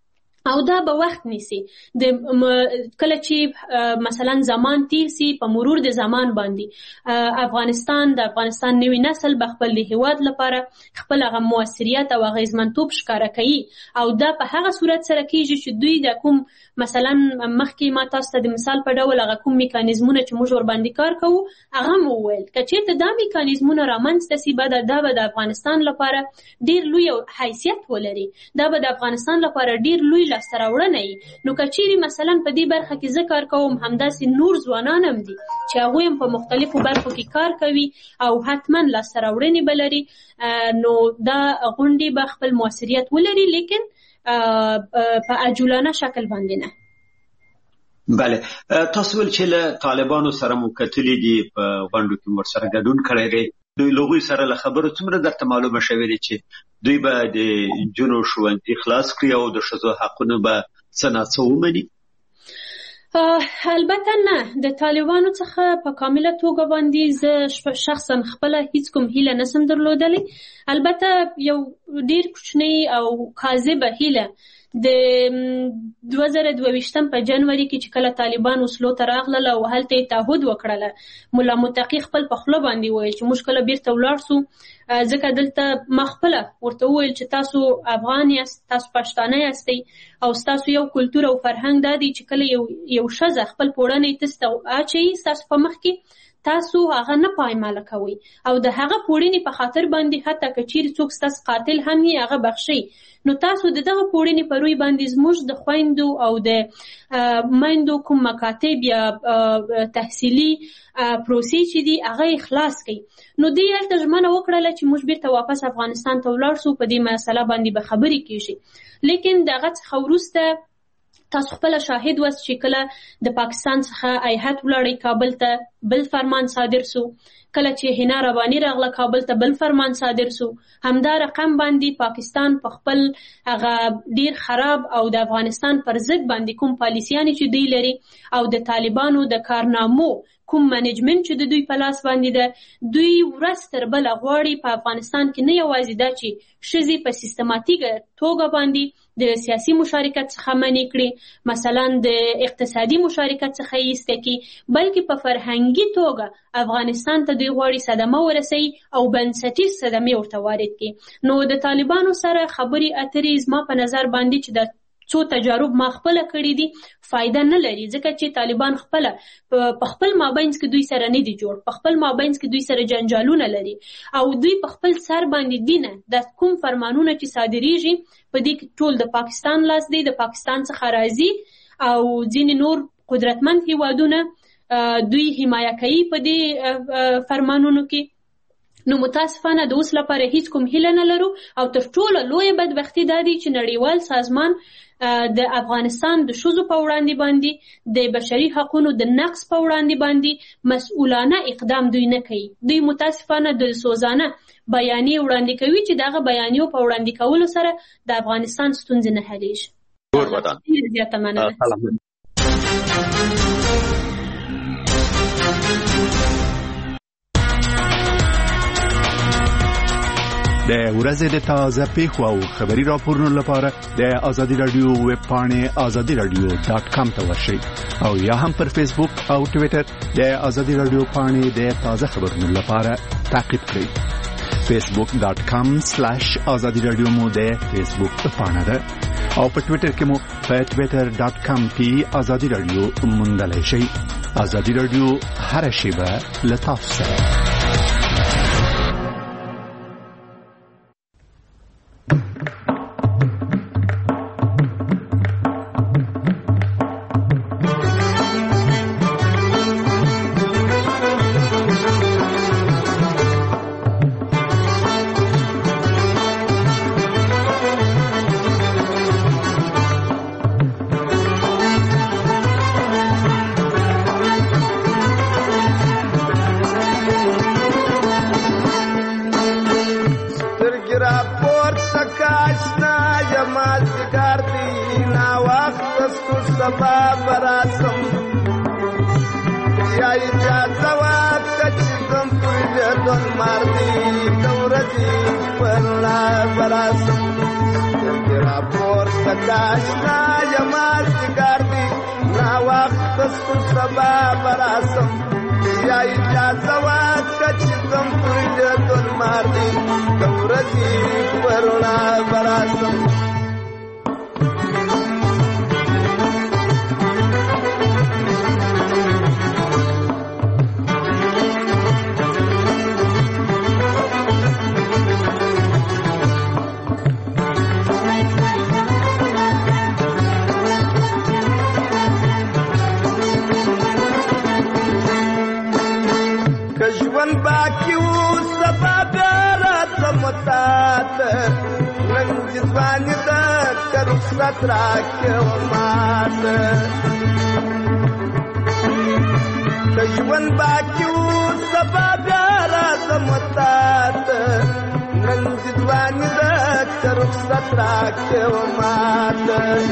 او دا به وخت نیسي د کله چې مثلا زمان تیر سي په مرور د زمان باندې افغانستان د افغانستان نوی نسل به خپل هیواد لپاره خپل هغه موثریت او اغیزمنتوب ښکاره کوي او دا په هغه صورت سره کیږي چې دوی د کوم مثلا مخکې ما تاسو ته د مثال په ډول هغه کوم میکانیزمونه چې موږ ور باندې کار کوو هغه مو وویل که چېرته دا میکانیزمونه رامنځته سي به دا به د افغانستان لپاره ډېر لوی حیثیت ولري دا به د افغانستان لپاره ډېر لوی لاسته راوړنه نو که چیرې مثلا په دې برخه کې زه کار کوم همداسې نور ځوانان هم دي چې هغوی هم په مختلفو برخو کې کار کوي او حتما لاسته راوړنې به لري نو دا غونډې به خپل موثریت ولري لیکن په عجولانه شکل باندې نه. بله تاسو ول چې له طالبانو سره مو کتلې دي په غونډو کې مور سره ګډون کړی دی دوی لوګوي سره له خبرو څومره درته معلومه شوې ده چې دوی به د جنو ښوونځي خلاص کړي او د ښځو حقونه به څه ناڅه ومني؟ البته نه د طالبانو څخه په کامله توګه باندې زه شخصا خپله هیڅ کوم هیله نسم درلودلی البته یو ډیر کوچنی او کاذبه هیله د دوه زره دوه ویشتم په جنوري کې چې کله طالبان وسلو ته راغلل او هلته یې تعهد وکړله مولا متقي خپل په خوله باندې وویل چې موږ کله بیرته ولاړ سو ځکه دلته ما خپله ورته وویل چې تاسو افغان یاست تاسو پښتانه یاستئ او ستاسو یو کلتور او فرهنګ دا دی چې کله یو یو ښځه خپل پوړنی تاسو ته اچوي ستاسو په مخ کې تاسو هغه نه پایماله کوئ او د هغه پوړنی په خاطر باندې حتی که چیرې څوک ستاسو قاتل هم وي هغه بخښئ نو تاسو د دغه پوړنی په روی باندې زموږ د خویندو او د میندو کوم مکاتب یا تحصیلي پروسې چې دي هغه خلاص کړئ نو دوی هلته ژمنه وکړله چې موږ بیرته واپس افغانستان ته ولاړ سو په دې مسله باندې به خبرې کیږي لیکن دغه څخه وروسته تاسو خپل شاهد واست چې کله د پاکستان څخه ایهات ولاړی کابل ته بل فرمان صادر سو کله چې هینا ربانی راغله کابل ته بل فرمان صادر سو همدا رقم باندې پاکستان په خپل هغه ډیر خراب او د افغانستان پر ضد باندې کوم پالیسیانې چې دی لري او د طالبانو د کارنامو کوم منیجمنت چې د دوی په لاس باندې ده دوی ورځ تر بله غواړي په افغانستان کې نه یوازې دا چې ښځې په سیستماتیکه توګه باندې د سیاسي مشارکت څخه منع کړي مثلا د اقتصادي مشارکت څخه یې ایسته کړي بلکې په فرهنګي توګه افغانستان ته دوی غواړي صدمه ورسوي او بنسټیز صدمې ورته وارد کړي نو د طالبانو سره خبرې اترې زما په نظر باندې چې د څو تجارب ما خپله کړي دي فایده نه لري ځکه چې طالبان خپله په خپل مابینځ کې دوی سره نه دي جوړ په خپل مابینځ کې دوی سره جنجالونه لري او دوی په خپل سر باندې دي نه د کوم فرمانونه چې صادریږي په دې کې ټول د پاکستان لاس دی د پاکستان څخه راځي او ځینې نور قدرتمند هیوادونه دوی حمایه کوي په دې فرمانونو کې نو متاسفانه د اوس لپاره هیڅ کوم هیله نه لرو او تر ټولو لویه بدبختي دا دی چې نړیوال سازمان د افغانستان د ښځو په وړاندې باندې د بشري حقونو د نقض په وړاندې باندې مسؤلانه اقدام دوی نه کوي دوی متاسفانه د سوزانه بیانیې وړاندې کوي چې دغه بیانیو په وړاندې کولو سره د افغانستان ستونزې نه حلیږي زیاته مننه د ورځې د تازه پیښو او خبري راپورونو لپاره د آزادي رادیو ویب پاڼې آزادي رادیو ډاټ کام ته ورشئ او یا هم پر فیسبوک او ټوئیټر د آزادي رادیو پاڼې د تازه خبرونو لپاره تعقیب کړئ فیسبوک ډاټ کام سلیش آزادي رادیو مو د فیسبوک پاڼه ده او په ټوئیټر کې مو په ټوئیټر ډاټ کام کې آزادي رادیو موندلای شئ آزادي رادیو هر شیبه له تاسو سره Mardi, Taurati, Perla, Baras, راپور تکاشنا یمازدګار دی نا وخت سپر سبا براسم یا اجازه واکه چې کوم پرې دون مار دی د ورځې پرونا براسم باقی و سبب راتم تات نن جوانی د رخصت راکو مات کژون باقی و سبب راتم تات نن جوانی د رخصت راکو مات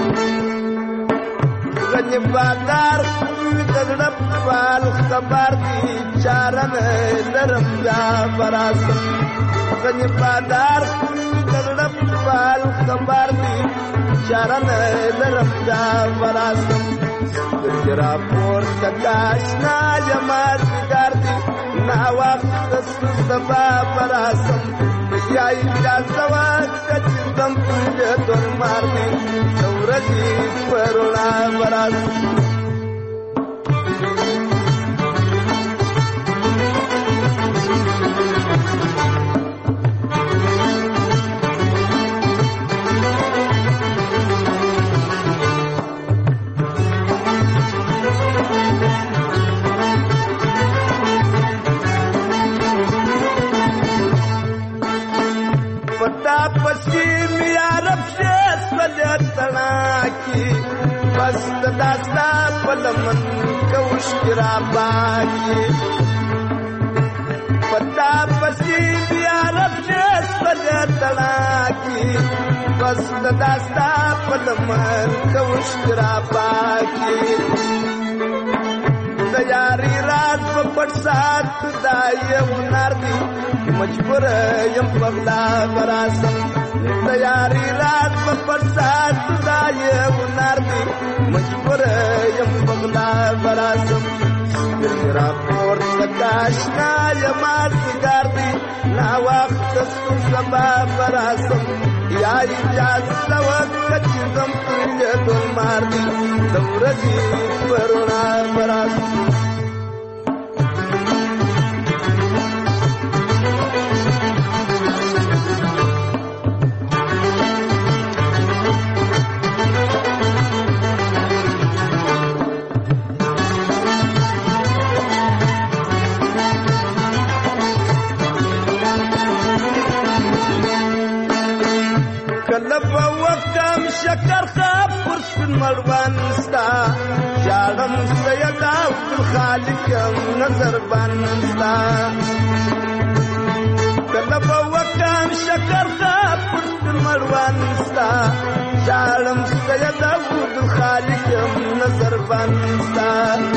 غنی بادار دغړ پال خبر دی چارن درم جا براسم غنی بادار دغړ پال خبر دی چارن درم جا براسم ګرا پور تکاشنا جماعت ګر دی نا وخت سبا براسم یا اجازه واکه چې دم پرې دون مار دی ورځې پرونا براسم پسیم یارب شیس پلیتنا کی بس داستا پلمن کوش کرا باکی پتا پسیم یارب شیس پلیتنا کی بس داستا پلمن کوش کرا باکی تیاری راز پپٹ ساتھ دائے ونار دی مجبور یم پغلا براسم تیاری راز پپٹ ساتھ دائے ونار دی مجبور یم پغلا براسم میرا پور تکاشنا یمازدګار دی نا وخت سپر سبا براسم یا اجازه وکه چې دم پرې دون مار دی د ورځې پرونا براسم شکر خاب پرسپن مروان ستا جاڑم سیدا خالقم نظر بان ستا کلب وکم شکر خاب پرسپن مروان ستا جاڑم سیدا خالقم نظر بان ستا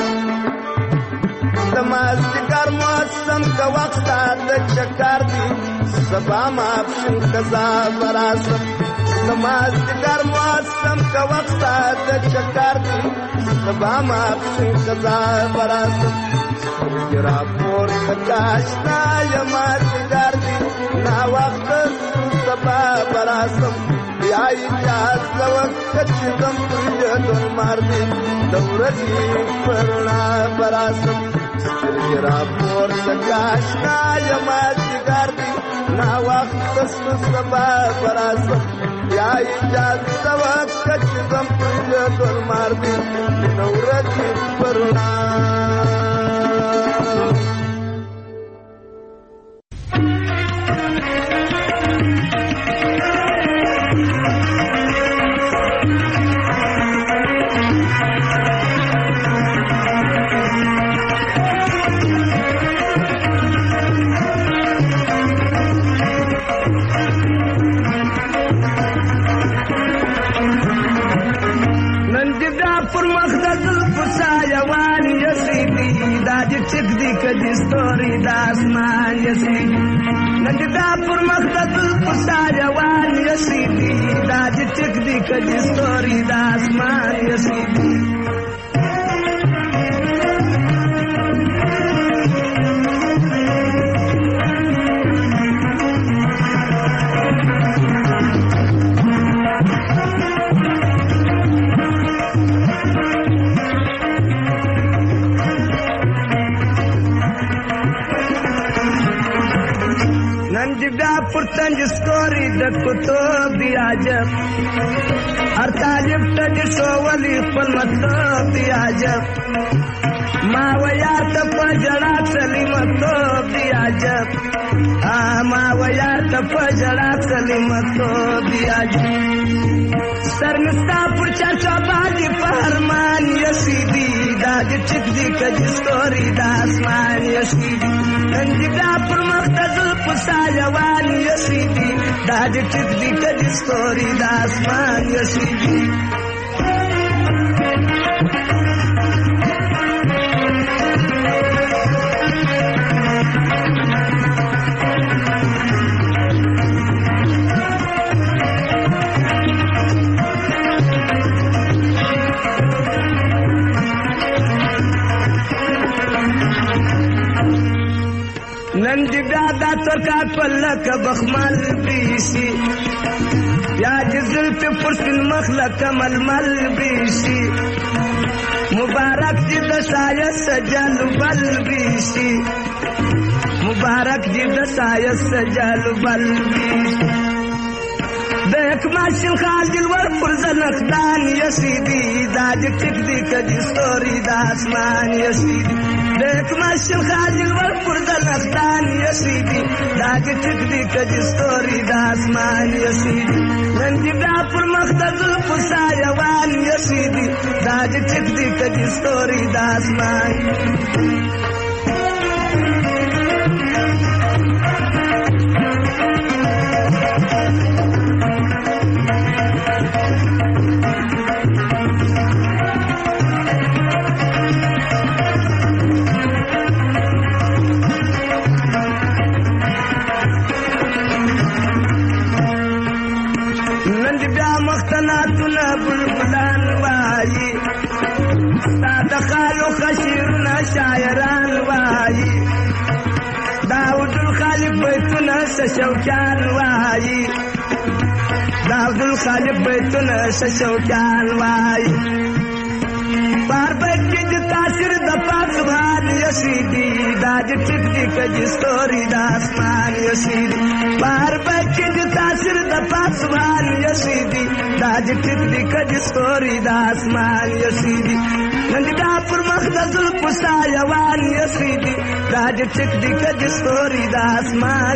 دمازدګر موسم کا وخت د چکر دی سبا ماپشن کزا براسم نمازدګر موسم کا وخت د چکر دی سبا ماپشن کزا براسم ګرا پور تکاشنا یمازدګر دی نا وخت سبا براسم یا اجازه وکه چې دم پرې دون مار دی د ورځې پرونا براسم ګرا پور تکاشنا یمازدګر دی نا وخت سبا براسم یا اجازه وکه چې دم پرې دون مار دی د ورځې پرونا چک دی کدی ستوری داسمان یسی نن دا پر مخدد پسا روان یسیدی دا چې ټک دی کدي ستوري د اسمان یسیدی پرتنج ستوري د کتب دی عجب هر طالب ټج شو ولی خپل مطلب دی عجب ما ویا ته په جړا چلی مطلب دی عجب ما ویا ته په جړا چلی مطلب دی عجب سرنستا پر چرچا باندې فرمان یسیدی دا د ټک دی کج ستوري د اسمان یسیدی ننګدا پر مخدز پسا روان یسیدی دا د ټک دی کج ستوري د اسمان یسیدی دا ترکا پلک بخمل بیسی یا جزل پی پرسن مخلق ململ بیسی مبارک جی دسایت سجل بل بیسی مبارک جی دسایت سجل بل بیسی دیکھ ماشل خاجل ور پرزن اخدان یسیدی دا جی ٹک دی کجی ستوری دا اسمان یسیدی دیکھ ماشل خاجل ور پرزن اخدان یسیدی دا جی ٹک دی کجی ستوری دا اسمان یسیدی ننجی دا پر مخدز پسا یوان یسیدی دا جی ٹک دی کجی ستوری دا اسمان شاعران وایي داود الخالق بیتونه شوکان وایي داود الخالق بیتونه شوکان وایي بار بیت کې د تاثیر د پاک سبحان یسیدی دا د ټک دی کجی ستوري د اسمان یسیدی بار بیت کې د تاثیر د پاک سبحان یسیدی دا د ټک دی کجی ستوري د اسمان یسیدی ننګدا پر مخدز پسا یوان یسیدی دا د ټک دی کجی ستوري د اسمان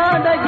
ډاډه